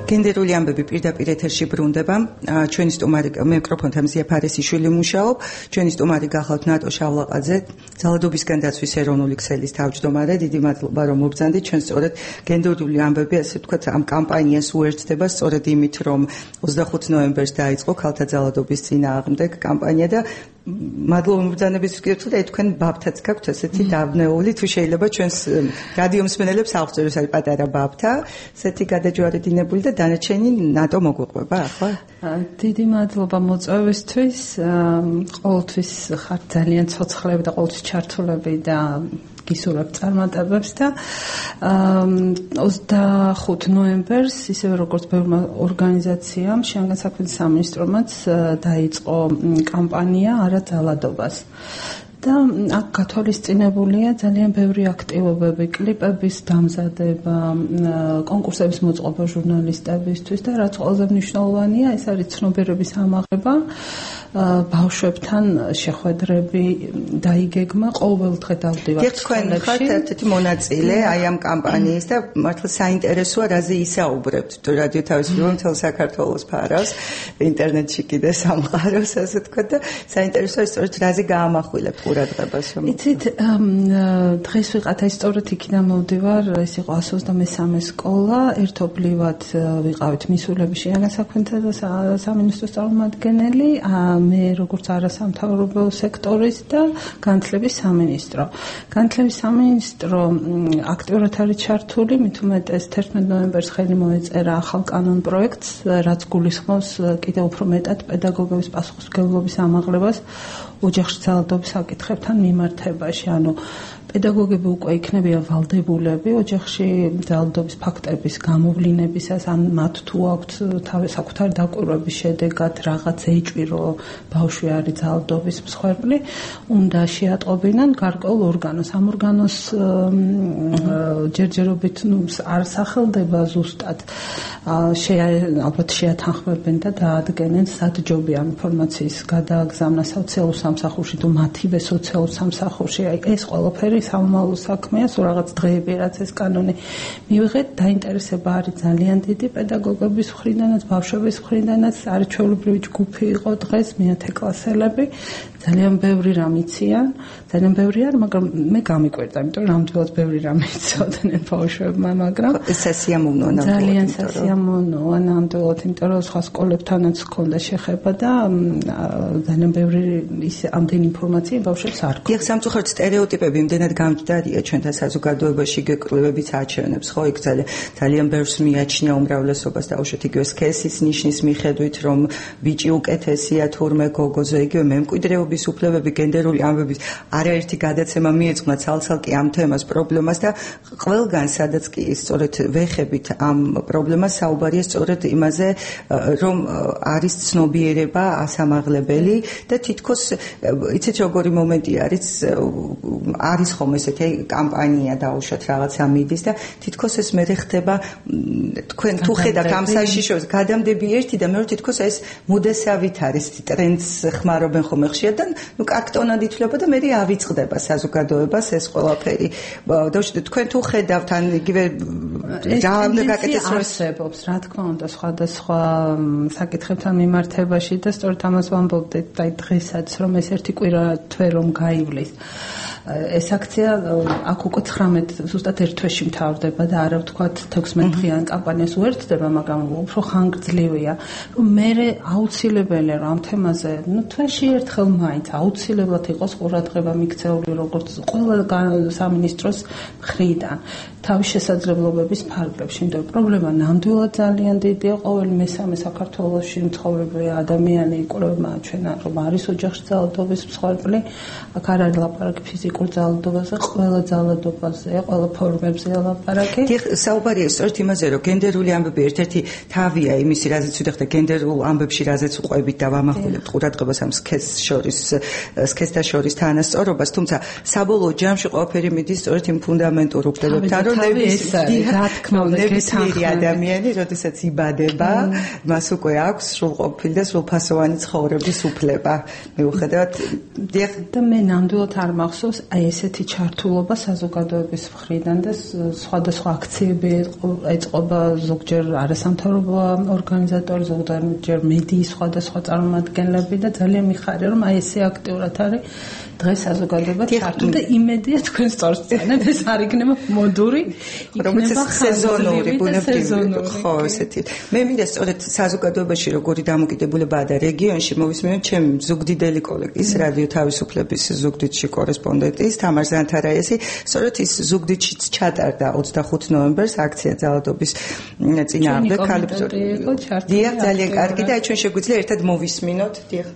Speaker 3: გენდერული ამბები პირდაპირ ეთერში ბრუნდება. ჩვენი სტუმარი მე მიკროფონთან მზია ფარესიშვილი მუშაობ. ჩვენი სტუმარი გახლავთ ნატო შავლაყაძე, ძალადობისგან დაცვის ეროვნული ქსელის თავმჯდომარე. დიდი მადლობა რომ მობრძანდით. ჩვენ სწორედ გენდერული ამბები, ასე ვთქვათ, ამ კამპანიას უერთდება სწორედ იმით, რომ ოცდახუთი ნოემბერს დაიწყო ქალთა ძალადობის წინააღმდეგ კამპანია და მადლობა მობრძანების ვკითხოთ და თქვენ ბაბთაც გაქვთ ესეთი დაბნეული, თუ შეიძლება ჩვენს რადიო მსმენელებს აღწეროს არის პატარა ბაბთა, ესეთი გადაჯვარედინებული და დანარჩენი ნატო მოგვიყვება ახლა?
Speaker 11: დიდი მადლობა მოწვევისთვის. ყოველთვის ხართ ძალიან ცოცხლები და ყოველთვის ჩართულები და გისურვებთ წარმატებებს და ოცდახუთი ნოემბერს ისევე როგორც ბევრმა ორგანიზაციამ, შინაგან საქმეთა სამინისტრომაც დაიწყო კამპანია არა ძალადობას. და აქ გათვალისწინებულია ძალიან ბევრი აქტივობები, კლიპების დამზადება, კონკურსების მოწყობა ჟურნალისტებისთვის და რაც ყველაზე მნიშვნელოვანია, ეს არის ცნობიერების ამაღლება, ბავშვებთან შეხვედრები დაიგეგმა ყოველდღე დავდივართ.
Speaker 3: დიახ, თქვენ ხართ ერთ-ერთი მონაწილე აი ამ კამპანიის და მართლა საინტერესოა, რაზე ისაუბრებთ. თუ რადიო თავისუფლება მთელ საქართველოს ფარავს, ინტერნეტში კიდე სამყაროს, ასე ვთქვათ და საინტერესოა სწორედ რაზე გაამახვილებთ ყურადღებას.
Speaker 11: იცით, დღეს ვიყავთ აი სწორედ იქიდან მოვდივარ, ეს იყო εκατო ოცდამესამე სკოლა, ერთობლივად ვიყავით მისულები შინაგან საქმეთა სამინისტროს წარმომადგენელი, მე როგორც არასამთავრობო სექტორის და განათლების სამინისტრო. განათლების სამინისტრო აქტიურად არის ჩართული, მით უმეტეს თერთმეტი ნოემბერს ხელი მოეწერა ახალ კანონ პროექტს, რაც გულისხმობს კიდევ უფრო მეტად პედაგოგების პასუხისმგებლობის ამაღლებას ოჯახში ძალადობის საკითხებთან მიმართებაში. ანუ პედაგოგები უკვე იქნებიან ვალდებულები ოჯახში ძალადობის ფაქტების გამოვლინებისას, ან მათ თუ აქვთ თავის საკუთარი დაკვირვების შედეგად რაღაც ეჭვირო ბავშვი არის ძალადობის მსხვერპლი, უნდა შეატყობინან გარკვეულ ორგანოს. ამ ორგანოს ჯერჯერობით ნუ არ სახელდება ზუსტად, ალბათ შეათანხმებენ და დაადგენენ სადჯობი ამ ინფორმაციის გადააგზავნა სოციალურ სამსახურში თუ მათივე სოციალურ სამსახურში. აი ეს ყველაფერი სამომავლო საქმეა, სულ რაღაც დღეები რაც ეს კანონი მივიღეთ, დაინტერესება არის ძალიან დიდი პედაგოგების მხრიდანაც, ბავშვების მხრიდანაც, არის ჩვეულებრივი ჯგუფი იყო დღეს მეათე კლასელები, ძალიან ბევრი რამ იციან, ძალიან ბევრი არ, მაგრამ მე გამიკვირდა, იმიტომ რომ ნამდვილად ბევრი რამ იცოდნენ ბავშვებმა, მაგრამ
Speaker 3: სასიამოვნოა ნამდვილად.
Speaker 11: ძალიან სასიამოვნოა ნამდვილად, იმიტომ რომ სხვა სკოლებთანაც ჰქონდა შეხება და ძალიან ბევრი ის ამდენი ინფორმაცია ბავშვებს არ
Speaker 3: გქონდა. დიახ, სამწუხაროდ სტერეოტიპები იმდენად გამჯდარია ჩვენთან საზოგადოებაში, გეკლებებიც აჩვენებს, ხო, იქ ძალიან ბევრს მიაჩნია უმრავლესობას დაუშვით იგივე სქესის ნიშნის მიხედვით, რომ ბიჭი უკეთესია, თურმე გოგოზე, იგივე მემკვიდრეობის უფლებები, გენდერული ამბების არაერთი გადაცემა მიეძღვნა ცალ-ცალკე ამ თემას, პრობლემას და ყველგან სადაც კი სწორედ ვეხებით ამ პრობლემას, საუბარია სწორედ იმაზე, რომ არის ცნობიერება ასამაღლებელი და თითქოს იცით როგორი მომენტი არის არის ხოლმე ესეთი კამპანია დაუშვათ რაღაცა მიდის და თითქოს ეს მე ხდება თქვენ თუ ხედავთ ამ საშიშოს გადამდები ერთი და მეორე თითქოს ეს მოდესავით არის ტრენდს ხმარობენ ხოლმე ხშირად და ნუ კაქტონად ითვლება და მე ავიწყდება საზოგადოებას ეს ყველაფერი დაუშვათ თქვენ თუ ხედავთ ან იგივე რა უნდა გაკეთდეს
Speaker 11: არსებობს რა თქმა უნდა სხვადასხვა საკითხებთან მიმართებაში და სწორედ ამას ვამბობდით და დღესაც რომ ეს ერთი კვირა თვე რომ გაივლის ეს აქცია აქ უკვე ცხრამეტ ზუსტად ერთ თვეში მთავრდება და არა ვთქვათ თექვსმეტ დღიან კამპანიას უერთდება, მაგრამ უფრო ხანგრძლივია. რომ მე აუცილებელია რომ ამ თემაზე, ნუ თვეში ერთხელ მაინც აუცილებლად იყოს ყურადღება მიქცეული როგორც ყველა სამინისტროს მხრიდან თავის შესაძლებლობების ფარგლებში. იმიტომ რომ პრობლემა ნამდვილად ძალიან დიდია, ყოველ მესამე საქართველოში მცხოვრები ადამიანი იკვლევება ჩვენა რომ არის ოჯახში ძალადობის მსხვერპლი, აქ არ არის ლაპარაკი ფიზიკურ ძალადობაზე, ყველა ძალადობაზე, ყველა ფორმებზე ლაპარაკი.
Speaker 3: დიახ, საუბარია სწორედ იმაზე, რომ გენდერული ამბები ერთ-ერთი თავია იმისი, რაზეც ვიდეხდა გენდერულ ამბებში, რაზეც უყვებით და ვამახვილებთ ყურადღებას ამ სქესს შორის, სქესთა შორის თანასწორობას, თუმცა საბოლოო ჯამში ყველაფერი მიდის სწორედ იმ ფუნდამენტურ უფლებებთან, რომ ნებისმიერი ადამიანი, როდესაც იბადება, მას უკვე აქვს სრულყოფილი და სრულფასოვანი ცხოვრების უფლება. მიუხედავად,
Speaker 11: და მე ნამდვილად არ მახსოვს აი ესეთი ჩართულობა საზოგადოების მხრიდან და სხვადასხვა აქციები ეწყობა ზოგჯერ არასამთავრობო ორგანიზატორი, ზოგჯერ მედიის სხვადასხვა წარმომადგენლები და ძალიან მიხარია რომ აი ესე აქტიურად არის დღეს საზოგადოება ჩართული და იმედია თქვენ სწორს წანებ ეს არ იქნება მოდური, იქნება
Speaker 3: სეზონური, ბუნებრივი, ხო, ესეთი. მე მინდა სწორედ საზოგადოებაში როგორი დამოკიდებულება და რეგიონში მოვისმენთ ჩემი ზუგდიდელი კოლეგის რადიო თავისუფლების ზუგდიდში კორესპონდენტის თამარ ზანთარაესი, სწორედ ის ზუგდიდშიც ჩატარდა ოცდახუთი ნოემბერს აქცია ძალადობის წინააღმდეგ ქალებს. დიახ, ძალიან კარგი და ჩვენ შეგვიძლია ერთად მოვისმინოთ. დიახ.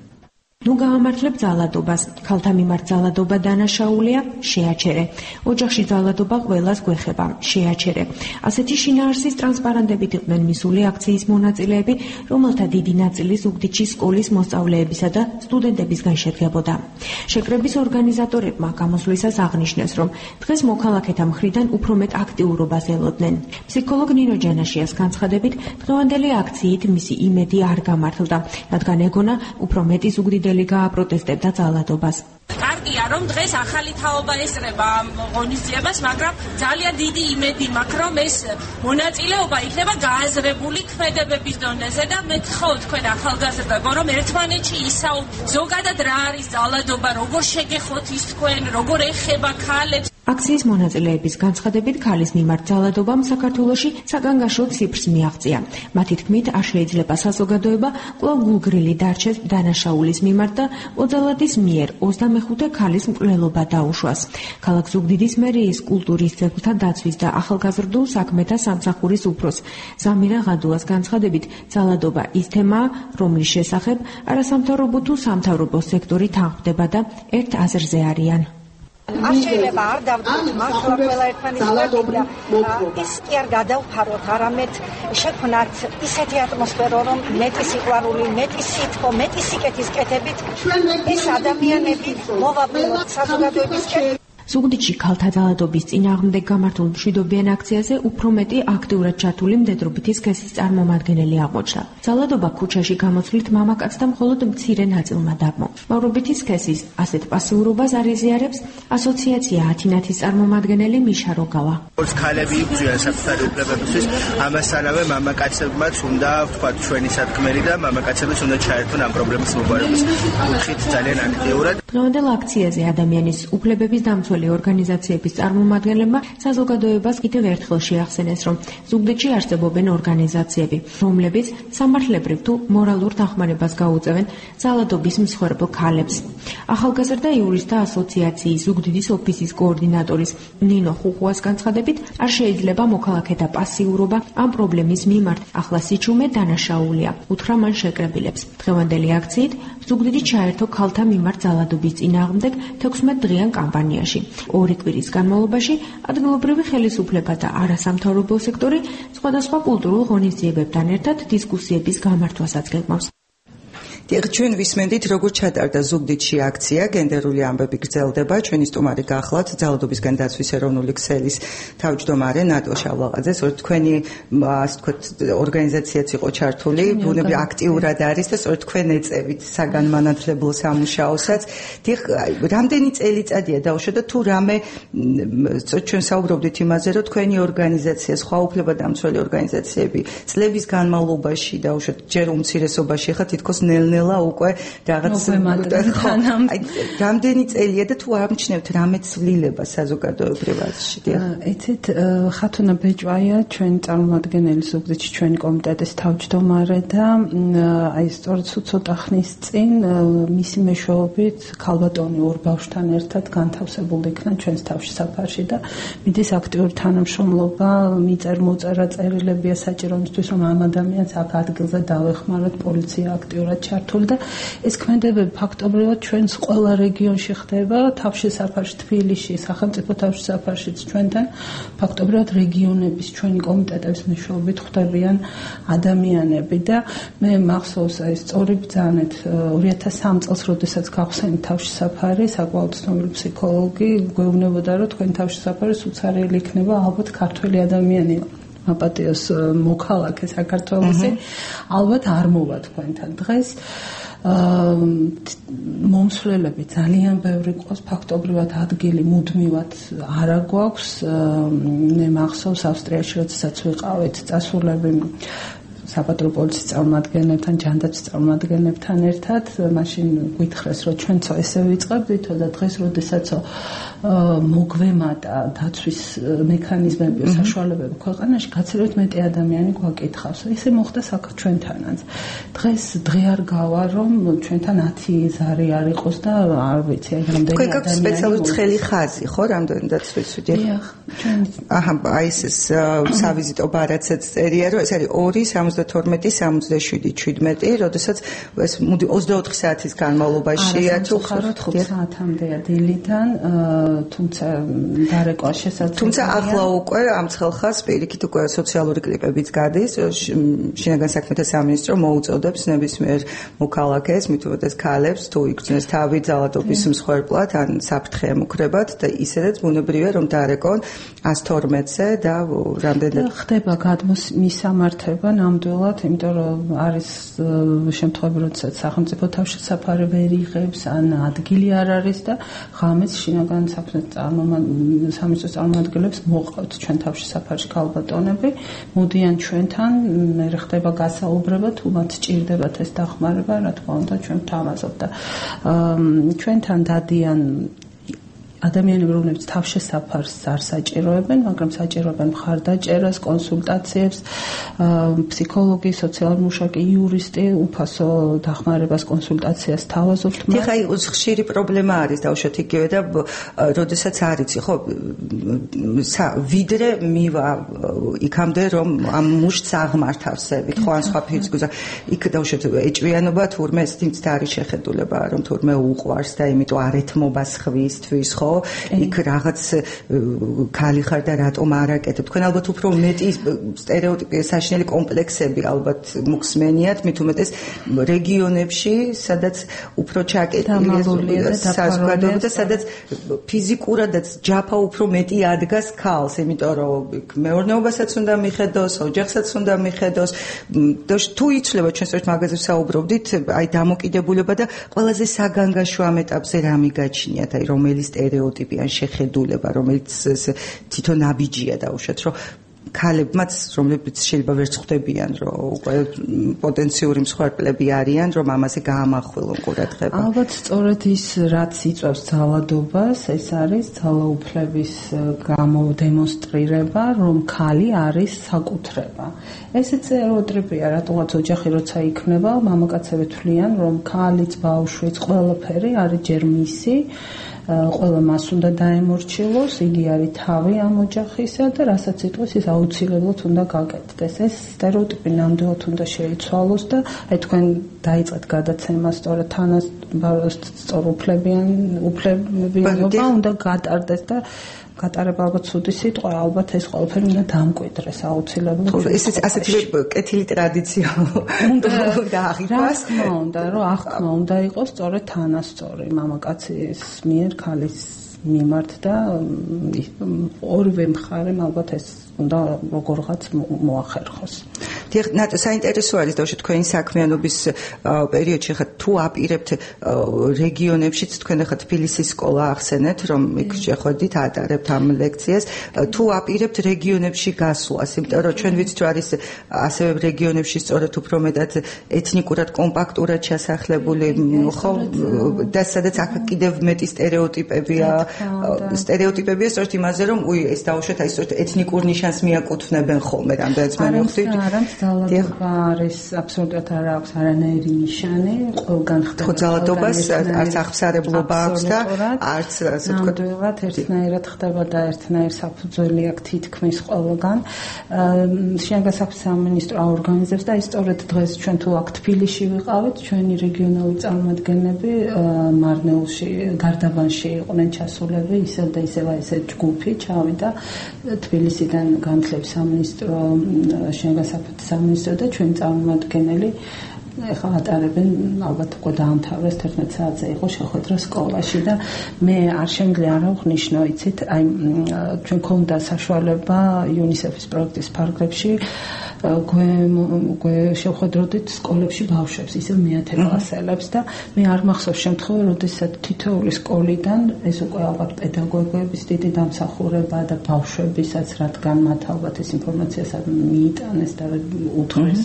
Speaker 12: ნუ გაამართლებ ძალადობას. ქალთა მიმართ ძალადობა დანაშაულია, შეაჩერე. ოჯახში ძალადობა ყველას გვეხება, შეაჩერე. ასეთი შინაარსის ტრანსპარენტებით იყვნენ მისული აქციის მონაწილეები, რომელთა დიდი ნაწილი ზუგდიდში სკოლის მოსწავლეებისა და სტუდენტებისგან შედგებოდა. შეკრების ორგანიზატორებმა გამოსვლისას აღნიშნეს, რომ დღეს მოქალაქეთა მხრიდან უფრო მეტ აქტიურობას ელოდნენ. ფსიქოლოგ ნინო ჯანაშიას განცხადებით, დღევანდელი აქციით მისი იმედი არ გამართლდა, რადგან ეგონა უფრო მეტი ზუგდიდელი გააპროტესტებდა ძალადობას.
Speaker 13: კარგია რომ დღეს ახალი თაობა ესწრება ამ ღონისძიებას, მაგრამ ძალიან დიდი იმედი მაქვს რომ ეს მონაწილეობა იქნება გააზრებული ქმედებების დონეზე და მე ხო თქვენ ახალგაზრდებო რომ ერთმანეთში ისაუბროთ ზოგადად რა არის ძალადობა, როგორ შეგეხოთ ის თქვენ, როგორ ეხება ქალებს.
Speaker 12: აქციის მონაწილეების განცხადებით ქალის მიმართ ძალადობამ საქართველოში საგანგაშო ციფრს მიაღწია. მათი თქმით, არ შეიძლება საზოგადოება კვლავ გულგრილი დარჩეს დანაშაულის მიმართ და ოძალადის მიერ ოცდამეხუთე ქალის მკვლელობა დაუშვას. ქალაქ ზუგდიდის მერიის კულტურის ძეგლთა დაცვის და ახალგაზრდულ საქმეთა სამსახურის უფროს ზამირა ღადუას განცხადებით, ძალადობა ის თემაა, რომლის შესახებ არასამთავრობო თუ სამთავრობო სექტორი თანხმდება და ერთ აზრზე არიან.
Speaker 14: არ შეიძლება არ დავდოთ მართლა ყველა ერთმანეთს და ის კი არ გადავფაროთ, არამედ შექმნათ ისეთი ატმოსფერო, რომ მეტი სიყვარული, მეტი სითბო, მეტი სიკეთის კეთებით ეს ადამიანები მოვაბილოთ საზოგადოებისკენ.
Speaker 12: ზუგდიდში ქალთა ძალადობის წინააღმდეგ გამართულ მშვიდობიან აქციაზე უფრო მეტი აქტიურად ჩართული მდედრობითი სქესის წარმომადგენელი აღმოჩნდა. ძალადობა ქუჩაში გამოცვლით მამაკაცთა მხოლოდ მცირე ნაწილმა დაგმო. მავრობითი სქესის ასეთ პასიურობას არ იზიარებს ასოციაცია ათინათის წარმომადგენელი მიშა როგავა.
Speaker 15: ქალები იბრძვიან საკუთარი უფლებებისთვის, ამასთანავე მამაკაცებმაც უნდა ვთქვათ ჩვენი სათქმელი და მამაკაცებიც უნდა ჩაერთონ ამ პრობლემის მოგვარების კუთხით ძალიან აქტიურად.
Speaker 12: დღევანდელ აქციაზე ადამიანის უფლებების დამცველი ორგანიზაციების წარმომადგენლებმა საზოგადოებას კიდევ ერთხელ შეახსენეს, რომ ზუგდიდში არსებობენ ორგანიზაციები, რომლებიც სამართლებრივ თუ მორალურ დახმარებას გაუწევენ ძალადობის მსხვერპლ ქალებს. ახალგაზრდა იურისტთა ასოციაციის ზუგდიდის ოფისის კოორდინატორის ნინო ხუხუას განცხადებით, არ შეიძლება მოქალაქეთა პასიურობა ამ პრობლემის მიმართ, ახლა სიჩუმე დანაშაულია, უთხრა მან შეკრებილებს. დღევანდელი აქციით ზუგდიდი ჩაერთო ქალთა მიმართ ძალადობის წინააღმდეგ თექვსმეტდღიან კამპანიაში. ორი კვირის განმავლობაში ადგილობრივი ხელისუფლება და არასამთავრობო სექტორი სხვადასხვა კულტურულ ღონისძიებებთან ერთად დისკუსიების გამართვასაც გეგმავს.
Speaker 3: ჩვენ ვისმენდით, როგორ ჩატარდა ზუგდიდში აქცია გენდერული ამბები გრძელდება. ჩვენი სტუმარი გახლავთ ძალადობისგან დაცვის ეროვნული ქსელის თავმჯდომარე ნატო შავლაყაძე. სწორედ თქვენი ასე ვთქვათ ორგანიზაციაც იყო ჩართული, ბუნები აქტიურად არის და სწორედ თქვენ ეწევით საგანმანათლებლო სამუშაოსაც. დიახ, რამდენი წელიწადია დაუშვათ თუ რამე ჩვენ საუბრობდით იმაზე, რომ თქვენი ორგანიზაცია, სხვა უფლებადამცველი ორგანიზაციები წლების განმავლობაში დაუშვათ ჯერ უმცირესობაში ხა თითქოს ნელ-ნელა უკვე რაღაც რამდენი წელია და თუ ამჩნევთ რამე ცვლილება საზოგადოებრივადში.
Speaker 11: იცით, ხათუნა ბეჭვაია ჩვენი წარმომადგენელი ზუგდიდში ჩვენი კომიტეტის თავმჯდომარე და აი სწორედ ცოტა ხნის წინ მისი მეშვეობით ქალბატონი ორ ბავშვთან ერთად განთავსებული იქნა ჩვენს თავშესაფარში და მიდის აქტიური თანამშრომლობა, მიწერ-მოწერა წერილებია საჭირო იმისთვის, რომ ამ ადამიანს აქ ადგილზე დავეხმაროთ, პოლიცია აქტიურად ჩართული და ეს ქმედებები ფაქტობრივად ჩვენს ყველა რეგიონში ხდება, თავშესაფარში, თბილისში, სახელმწიფო თავშესაფარშიც ჩვენთან ფაქტობრივად რეგიონების ჩვენი კომიტეტების მეშვეობით ხდებიან ადამიანები და მე მახსოვს აი სწორი ბრძანეთ ორი ათას სამი წელს, როდესაც გავხსენით თავშესაფარი, საკმაოდ ცნობილი ფსიქოლოგი გვეუბნებოდა, რომ თქვენი თავშესაფარი უცარიელი იქნება ალბათ ქართველი ადამიანია. მაპატიოს მოქალაქე საქართველოსი ალბათ არ მოვა თქვენთან დღეს მომსვლელები ძალიან ბევრი ყავს, ფაქტობრივად ადგილი მუდმივად არ აგვაქვს. მე მახსოვს ავსტრიაში, როდესაც ვიყავით წასულები საბატრო პოლიციის წარმომადგენლებთან, ჯანდაცვის წარმომადგენლებთან ერთად, მაშინ გვითხრეს, რომ ჩვენც ესე ვიწყებდითო და დღეს, როდესაც მოგვემატა დაცვის მექანიზმები, საშუალებები ქვეყანაში, გაცილებით მეტი ადამიანი გვაკითხავს. ესე მოხდა ჩვენთანაც. დღეს დღე არ გავა, რომ ჩვენთან ათი ზარი არ იყოს და არ ვიცი, აი რამდენი ადამიანი.
Speaker 3: თქვენ სპეციალური ცხელი ხაზი, ხო, რამდენი დაცვის ვიდე?
Speaker 11: დიახ, ჩვენ.
Speaker 3: აჰა, აი ეს სავიზიტო ბარაცაც წერია, რომ ეს არის ორი სამოცდათორმეტი სამოცდაშვიდი ჩვიდმეტი, როდესაც ეს მოდი ოცდაოთხი საათის განმავლობაშია თუ
Speaker 11: ხუთ საათამდეა დილიდან, თუმცა დარეკვა შესაძლებელია.
Speaker 3: თუმცა ახლა უკვე ამ ცხელხას პირიქით უკვე სოციალური კლიპებიც გადის, შინაგან საქმეთა სამინისტრო მოუწოდებს ნებისმიერ მოქალაქეს, მით უმეტეს ქალებს, თუ იგრძნეს თავი ძალადობის მსხვერპლად ან საფრთხე ემუქრებათ და ისედაც ბუნებრივია რომ დარეკონ ას თორმეტზე და რამდენად
Speaker 11: ხდება გადმოსამართება ნამდვილად, იმიტომ რომ არის შემთხვევები, როდესაც სახელმწიფო თავშესაფარი ვერ იღებს ან ადგილი არ არის და ღამეს შინაგან საქმეთა სამინისტროს წარმომადგენლებს მოყავთ ჩვენ თავშესაფარში ქალბატონები, მოდიან ჩვენთან, მე ხდება გასაუბრება, თუ მათ სჭირდებათ ეს დახმარება, რა თქმა უნდა, ჩვენ ვთავაზობთ და ჩვენთან დადიან ადამიანები, რომლებიც თავშესაფარს არ საჭიროებენ, მაგრამ საჭიროებენ მხარდაჭერას, კონსულტაციებს, ფსიქოლოგი, სოციალური მუშაკი, იურისტი, უფასო დახმარებას, კონსულტაციას თავაზობთ.
Speaker 3: ეხლა ის ხშირი პრობლემა არის დავუშვათ იგივე და როდესაც არ იცი, ხო, ვიდრე მივა იქამდე რომ ამ მუშტს აღმართავსებით, ხო, ან სხვა ფიზიკურს, იქ დავუშვათ ეჭვიანობა თურმე ისიც არის შეხედულება, რომ თურმე უყვარს და იმიტომ არ ეთმობას ხვისთვის, ხო? იქ რაღაც ქალი ხარ და რატომ არ აკეთებ? თქვენ ალბათ უფრო მეტი სტერეოტიპი, საშინელი კომპლექსები ალბათ მოგსმენიათ, მით უმეტეს რეგიონებში, სადაც უფრო ჩაკეტილია საზოგადოება და სადაც ფიზიკურადაც ჯაფა უფრო მეტი ადგას ქალს, იმიტომ რომ მეურნეობასაც უნდა მიხედოს, ოჯახსაც უნდა მიხედოს. თუ იცვლება ჩვენ სწორედ მაგაზე ვსაუბრობდით, აი დამოკიდებულება და ყველაზე საგანგაშო ამ ეტაპზე რა მიგაჩნიათ, აი რომელი სტერეოტიპი ან შეხედულება, რომელიც თვითონ აბიჯია დაუშვათ, რომ ქალებმაც, რომლებიც შეიძლება ვერც ხვდებიან, რომ უკვე პოტენციური მსხვერპლები არიან, რომ ამაზე გაამახვილონ ყურადღება.
Speaker 11: ალბათ სწორედ ის, რაც იწვევს ძალადობას, ეს არის ძალაუფლების გამოდემონსტრირება, რომ ქალი არის საკუთრება. ესე სტერეოტიპია, რატომაც ოჯახი როცა იქნება, მამაკაცები თვლიან, რომ ქალიც, ბავშვიც, ყველაფერი არის ჯერ მისი. ყველა მას უნდა დაემორჩილოს, იგი არის თავი ამ ოჯახისა და რასაც იტყვის, ის აუცილებლად უნდა გაკეთდეს. ეს სტერეოტიპი ნამდვილად უნდა შეიცვალოს და აი თქვენ დაიწყეთ გადაცემა სწორედ თანასწორუფლებიან უფლებიანობა უნდა გატარდეს და გატარება ალბათ ცუდი სიტყვა, ალბათ ეს ყველაფერი უნდა დამკვიდრეს აუცილებლად.
Speaker 3: ესეც ასეთივე კეთილი ტრადიცია უნდა დააღიქვას.
Speaker 11: რა თქმა უნდა, რომ აღქმა უნდა იყოს სწორედ თანასწორი მამაკაცის მიერ ქალის მიმართ და ორივე მხარემ ალბათ ეს უნდა როგორღაც მოახერხოს.
Speaker 3: დიახ, ნატო, საინტერესო არის და თქვენი საქმიანობის პერიოდში ხა თუ აპირებთ რეგიონებშიც, თქვენ ხა თბილისის სკოლა ახსენეთ, რომ იქ შეხვედით, ატარებთ ამ ლექციას, თუ აპირებთ რეგიონებში გასვლას, იმიტომ რომ ჩვენ ვიცით, რომ არის ასევე რეგიონებში სწორედ უფრო მეტად ეთნიკურად კომპაქტურად ჩასახლებული, ხო, და სადაც აქ კიდევ მეტი სტერეოტიპებია, სტერეოტიპებია სწორედ იმაზე, რომ უი, ეს დაუშვათ აი სწორედ ეთნიკურ ნიშანს მიაკუთვნებენ ხოლმე, რამდენიც მე მივხვდით.
Speaker 11: ძალადობა არის აბსოლუტურად არ აქვს არანაირი ნიშანი, ყველგან ხდება.
Speaker 3: ხო, ძალადობას არც აღსარებლობა აქვს და არც ასე ვთქვათ,
Speaker 11: ნამდვილად ერთნაირად ხდება და ერთნაირ საფუძველი აქვს თითქმის ყველგან. შინაგან საქმეთა სამინისტრო აორგანიზებს და ის სწორედ დღეს ჩვენ თუ აქ თბილისში ვიყავით, ჩვენი რეგიონალური წარმომადგენლები მარნეულში, გარდაბანში იყვნენ ჩასულები, ისევ და ისევ ესე ჯგუფი ჩავიდა თბილისიდან განათლების სამინისტრო, შინაგან საქმეთა სამინისტრო და ჩვენი წარმომადგენელი ეხლა ატარებენ ალბათ უკვე დაამთავრეს თერთმეტ საათზე იყო შეხვედრა სკოლაში და მე არ შემიძლია არა ვღნიშნო იცით აი ჩვენ ქონდა საშუალება იუნისეფის პროექტის ფარგლებში გვე შევხვედროდით სკოლებში ბავშვებს ისევ მეათე კლასელებს და მე არ მახსოვს შემთხვევა როდესაც თითოეული სკოლიდან ეს უკვე ალბათ პედაგოგების დიდი დამსახურება და ბავშვებისაც რადგან მათ ალბათ ეს ინფორმაციას მიიტანეს და უთხრეს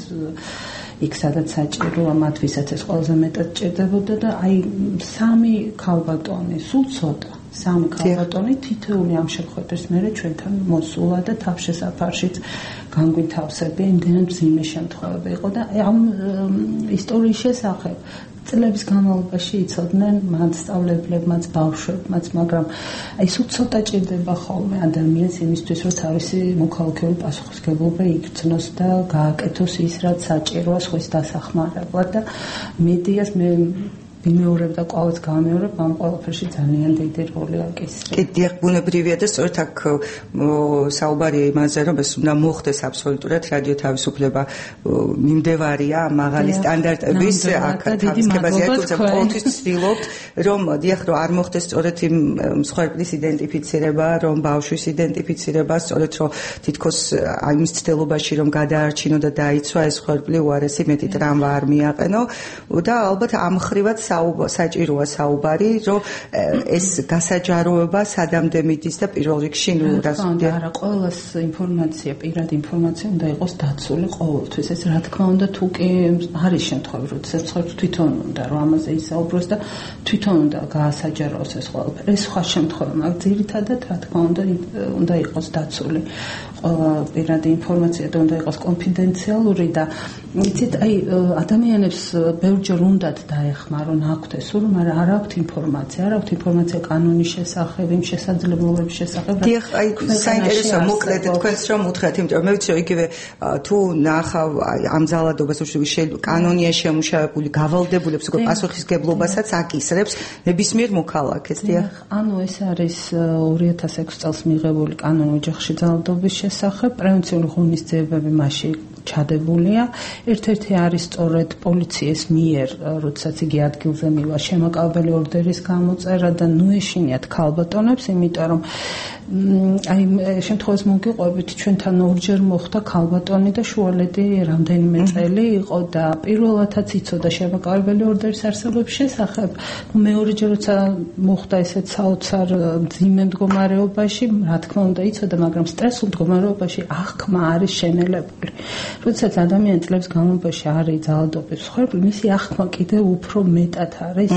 Speaker 11: იქ სადაც საჭიროა მათ ვისაც ეს ყველაზე მეტად ჭირდებოდა და აი სამი ქალბატონი სულ ცოტა სამი ქალბატონი თითოეული ამ შეხვედრის მერე ჩვენთან მოსულა და თავშესაფარშიც განგვითავსებია იმდენად მძიმე შემთხვევები იყო და ამ ისტორიის შესახებ წლების განმავლობაში იცოდნენ მასწავლებლებმაც ბავშვებმაც მაგრამ აი სულ ცოტა ჭირდება ხოლმე ადამიანს იმისთვის რომ თავისი მოქალაქეური პასუხისმგებლობა იგრძნოს და გააკეთოს ის რაც საჭიროა სხვის დასახმარებლად და მედიას მე მიმეორებ და კვლავაც გამეორებ ამ ყველაფერში ძალიან დიდი როლი აკისრებს.
Speaker 3: კი, დიახ, ბუნებრივია და სწორედ აქ საუბარია იმაზე, რომ ეს უნდა მოხდეს აბსოლუტურად რადიო თავისუფლება მიმდევარია მაღალი სტანდარტების აქ თავისუფლებაზე, თუმცა ყოველთვის ვცდილობთ, რომ დიახ, რომ არ მოხდეს სწორედ იმ მსხვერპლის იდენტიფიცირება, რომ ბავშვის იდენტიფიცირება, სწორედ რომ თითქოს იმის ცდილობაში რომ გადაარჩინო და დაიცვა ეს მსხვერპლი უარესი მეტი ტრამვა არ მიაყენო და ალბათ ამ ხრივაც საჭიროა საუბარი, რომ ეს გასაჯაროება სადამდე მიდის და პირველ რიგში ნუ
Speaker 11: და არა ყოველას ინფორმაცია, პირადი ინფორმაცია უნდა იყოს დაცული ყოველთვის. ეს რა თქმა უნდა თუ კი არის შემთხვევები, როდესაც ცხოვრობს თვითონ უნდა რომ ამაზე ისაუბროს და თვითონ უნდა გაასაჯაროოს ეს ყველაფერი. ეს სხვა შემთხვევა, მაგრამ ძირითადად რა თქმა უნდა უნდა იყოს დაცული ყველა პირადი ინფორმაცია და უნდა იყოს კონფიდენციალური და იცით აი ადამიანებს ბევრჯერ უნდათ დაეხმარონ აქვთ ეს სულ, მაგრამ არ აქვთ ინფორმაცია, არ აქვთ ინფორმაცია კანონის შესახებ, იმ შესაძლებლობების შესახებ.
Speaker 3: დიახ, აი საინტერესო მოკლედ თქვენს რომ უთხრათ, იმიტომ რომ მე ვიცი რომ იგივე თუ ნახავ ამ ძალადობას უშუალოდ კანონია შემუშავებული, გავალდებულებს უკვე პასუხისგებლობასაც აკისრებს ნებისმიერ მოქალაქეს. დიახ,
Speaker 11: ანუ ეს არის ორი ათას ექვსი წელს მიღებული კანონი ოჯახში ძალადობის შესახებ, პრევენციული ღონისძიებები მასში ჩადებულია. ერთ-ერთი არის სწორედ პოლიციის მიერ, როდესაც იგი ადგილზე მივა, შემაკავებელი ორდერის გამოწერა და ნუ ეშინიათ ქალბატონებს, იმიტომ რომ აი შემთხვევას მოგიყვებით, ჩვენთან ორჯერ მოხდა ქალბატონი და შუალედი რამდენიმე წელი იყო და პირველადაც იცოდა შემაკავებელი ორდერის არსებობის შესახებ. მეორეჯერ როცა მოხდა ესეც საოცარ მძიმე მდგომარეობაში, რა თქმა უნდა იცოდა, მაგრამ სტრესულ მდგომარეობაში აღქმა არის შენელებული. როდესაც ადამიანი წლების განმავლობაში არის ძალადობის მსხვერპლი, მისი აღქმა კიდევ უფრო მეტად არის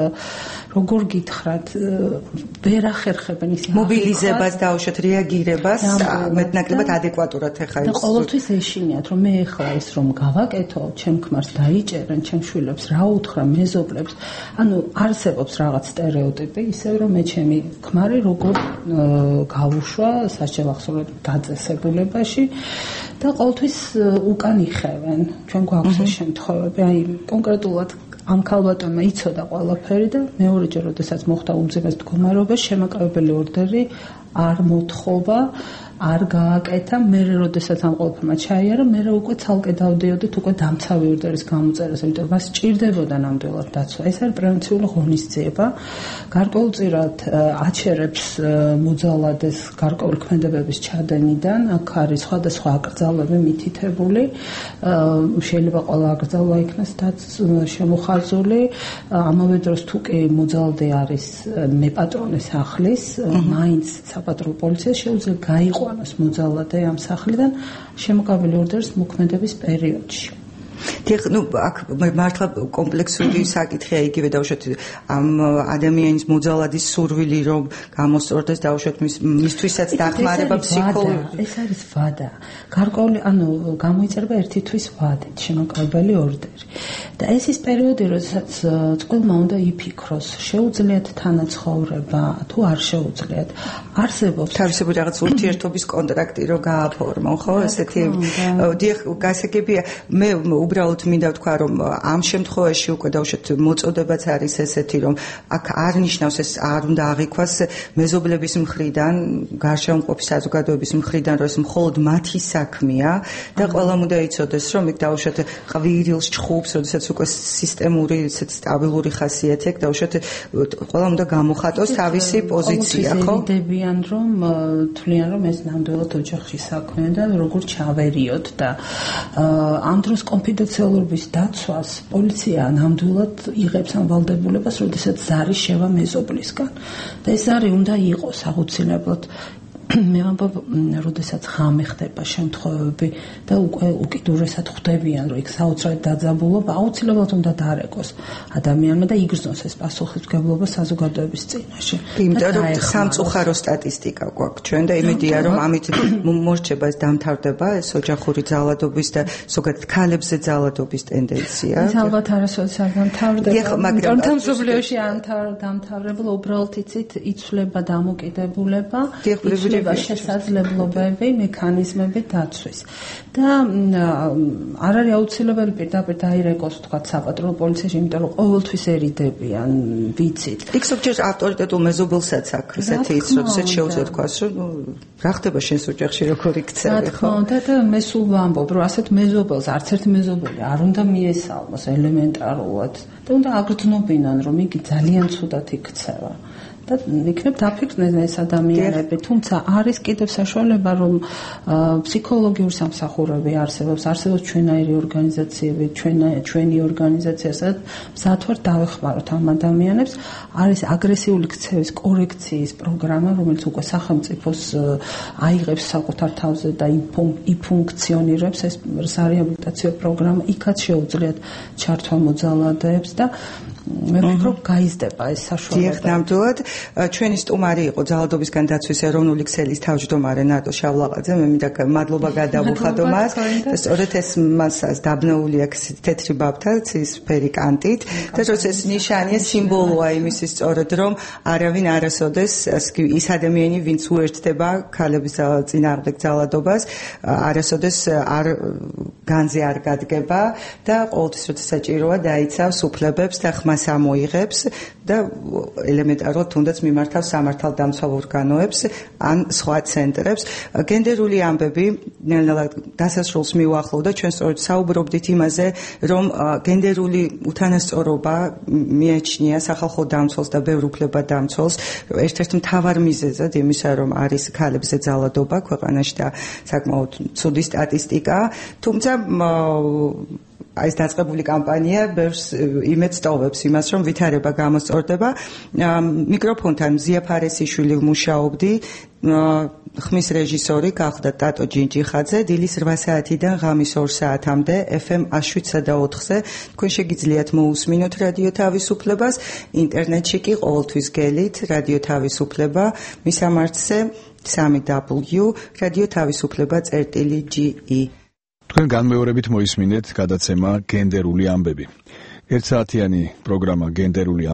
Speaker 11: როგორ გითხრათ, ვერ ახერხებენ ის
Speaker 3: მობილიზებას დაუშვათ რეაგირებას მეტნაკლებად ადეკვატურად ეხა
Speaker 11: და ყოველთვის ეშინიათ რომ მე ეხლა ის რომ გავაკეთო, ჩემ ქმარს დაიჭერენ, ჩემ შვილებს რა უთხრა, მეზობლებს, ანუ არსებობს რაღაც სტერეოტიპი, ისევ რომ მე ჩემი ქმარი როგორ გავუშვა სასჯელ ახსოვებ დაწესებულებაში და ყოველთვის უკან იხევენ. ჩვენ გვაქვს ეს შემთხვევები, აი კონკრეტულად ამ ქალბატონმა იცოდა ყველაფერი და მეორეჯერ როდესაც მოხდა უმძიმეს მდგომარეობაში, შემაკავებელი ორდერი არ მოთხოვა, არ გააკეთა, მერე როდესაც ამ ყველაფერმა ჩაიარა, მერე უკვე ცალკე დავდიოდით უკვე დამცავი ორდერის გამოწერას, იმიტომ რომ მას სჭირდებოდა ნამდვილად დაცვა. ეს არის პრევენციული ღონისძიება. გარკვეულწილად აჩერებს მოძალადეს გარკვეული ქმედებების ჩადენიდან, აქ არის სხვადასხვა აკრძალვები მითითებული, შეიძლება ყველა აკრძალვა იქნას შემოხაზული, ამავე დროს თუ კი მოძალადე არის მეპატრონე სახლის, მაინც საპატრულო პოლიცია შეუძლია გაიყვანოს მოძალადე ამ სახლიდან შემოკავებელი ორდერის მოქმედების პერიოდში.
Speaker 3: დიახ, ნუ აქ მართლა კომპლექსური საკითხია იგივე დავუშვათ ამ ადამიანის მოძალადის სურვილი რომ გამოსწორდეს დავუშვათ მისთვისაც დახმარება ფსიქოლოგიური.
Speaker 11: ეს არის ვადა. გარკვეული ანუ გამოიწერება ერთი თვის ვადით შემოკავებელი ორდერი. და ეს ის პერიოდი, როდესაც წყვილმა უნდა იფიქროს, შეუძლიათ თანაცხოვრება, თუ არ შეუძლიათ. არსებობს
Speaker 3: თავისებური რაღაც ურთიერთობის კონტრაქტი რომ გააფორმო, ხო, ესეთი. დიახ, გასაგებია, მე უბრალოდ უბრალოდ მინდა ვთქვა, რომ ამ შემთხვევაში უკვე დაუშვათ მოწოდებაც არის ესეთი, რომ აქ არ ნიშნავს ეს არ უნდა აღიქვას მეზობლების მხრიდან, გარშემოყოფი საზოგადოების მხრიდან, რომ ეს მხოლოდ მათი საქმეა და ყველამ უნდა იცოდეს, რომ იქ დაუშვათ ყვირილს, ჩხუბს, როდესაც უკვე სისტემური, ისეთ სტაბილური ხასიათი აქვს, დაუშვათ ყველამ უნდა გამოხატოს თავისი პოზიცია, ხო?
Speaker 11: დებიან რომ თვლიან რომ ეს ნამდვილად ოჯახში საქმეა და როგორ ჩავერიოთ და ამ დროს კონფიდენციალურობის დაცვას პოლიცია ნამდვილად იღებს ამ ვალდებულებას, როდესაც ზარი შევა მეზობლისგან და ეს ზარი უნდა იყოს აუცილებლად მე ვამბობ, როდესაც ღამე ხდება შემთხვევები და უკვე უკიდურესად ხვდებიან, რომ იქ საოცრად დაძაბულობა აუცილებლად უნდა დარეკოს ადამიანმა და იგრძნოს ეს პასუხისმგებლობა საზოგადოების წინაშე.
Speaker 3: იმიტომ რომ სამწუხარო სტატისტიკა გვაქვს ჩვენ და იმედია რომ ამით მორჩება ეს დამთავრდება ეს ოჯახური ძალადობის და ზოგადად ქალებზე ძალადობის ტენდენცია.
Speaker 11: ეს ალბათ არასოდეს არ დამთავრდება. მაგრამ თანამშრომლობაში არ დამთავრებულა, უბრალოდ იცით, იცვლება დამოკიდებულება, შესაძლებლობები, მექანიზმები დაცვის. და არ არის აუცილებელი პირდაპირ დაირეკოს თქვა საპატრულო პოლიციაში, იმიტომ რომ ყოველთვის ერიდებიან, ვიცით.
Speaker 3: იქ ზოგჯერ ავტორიტეტულ მეზობელსაც აქვს ესეთი ის, როდესაც შეუძლია თქვას, რომ რა ხდება შენს ოჯახში, როგორ იქცევი, ხო?
Speaker 11: რა თქმა უნდა, და მე სულ ვამბობ, რომ ასეთ მეზობელს არც ერთი მეზობელი არ უნდა მიესალმოს ელემენტარულად და უნდა აგრძნობინან, რომ იგი ძალიან ცუდად იქცევა. და იქნებ დაფიქრდნენ ეს ადამიანები, თუმცა არის კიდევ საშუალება, რომ ფსიქოლოგიური სამსახურები არსებობს, არსებობს ჩვენაირი ორგანიზაციები, ჩვენი ორგანიზაცია, სადაც მზად ვართ დავეხმაროთ ამ ადამიანებს, არის აგრესიული ქცევის კორექციის პროგრამა, რომელიც უკვე სახელმწიფოს აიღებს საკუთარ თავზე და იფუნქციონირებს ეს რეაბილიტაციო პროგრამა, იქაც შეუძლიათ ჩართვა მოძალადეებს და მე ვფიქრობ, გაიზრდება ეს საშუალება.
Speaker 3: დიახ, ნამდვილად. ჩვენი სტუმარი იყო ძალადობისგან დაცვის ეროვნული ქსელის თავმჯდომარე ნატო შავლაყაძე. მე მინდა მადლობა გადავუხადო მას. და სწორედ ეს მასაც დაბნეული აქვს თეთრი ბაბთა, ცისფერი კანტით და როცა ეს ნიშანია, სიმბოლოა იმის სწორედ, რომ არავინ არასოდეს ის ადამიანი, ვინც უერთდება ქალების წინააღმდეგ ძალადობას, არასოდეს არ განზე არ გადგება და ყოველთვის როცა საჭიროა დაიცავს უფლებებს და ხმას ამოიღებს და ელემენტარულად თუნდაც მიმართავს სამართალდამცავ ორგანოებს ან სხვა ცენტრებს. გენდერული ამბები ნელ-ნელა დასასრულს მიუახლოვდა, ჩვენ სწორედ საუბრობდით იმაზე, რომ გენდერული უთანასწორობა მიაჩნია სახალხო დამცველს და ბევრ უფლებადამცველს ერთ-ერთ მთავარ მიზეზად იმისა, რომ არის ქალებზე ძალადობა ქვეყანაში და საკმაოდ ცუდი სტატისტიკა, თუმცა აი ეს დაწყებული კამპანია ბევრს იმედს ტოვებს იმას, რომ ვითარება გამოსწორდება. მიკროფონთან მზია ფარესიშვილი ვმუშაობდი, ხმის რეჟისორი გახდა ტატო ჯინჯიხაძე. დილის რვა საათიდან ღამის ორ საათამდე ეფ ემ one oh seven და four-ზე თქვენ შეგიძლიათ მოусმინოთ რადიო თავისუფლებას, ინტერნეტში კი ყოველთვის გელით რადიო თავისუფლება მისამართზე www რადიო თავისუფლება წერტილი ჯი ი.
Speaker 2: თქვენ განმეორებით მოისმინეთ გადაცემა გენდერული ამბები. ერთ საათიანი პროგრამა გენდერული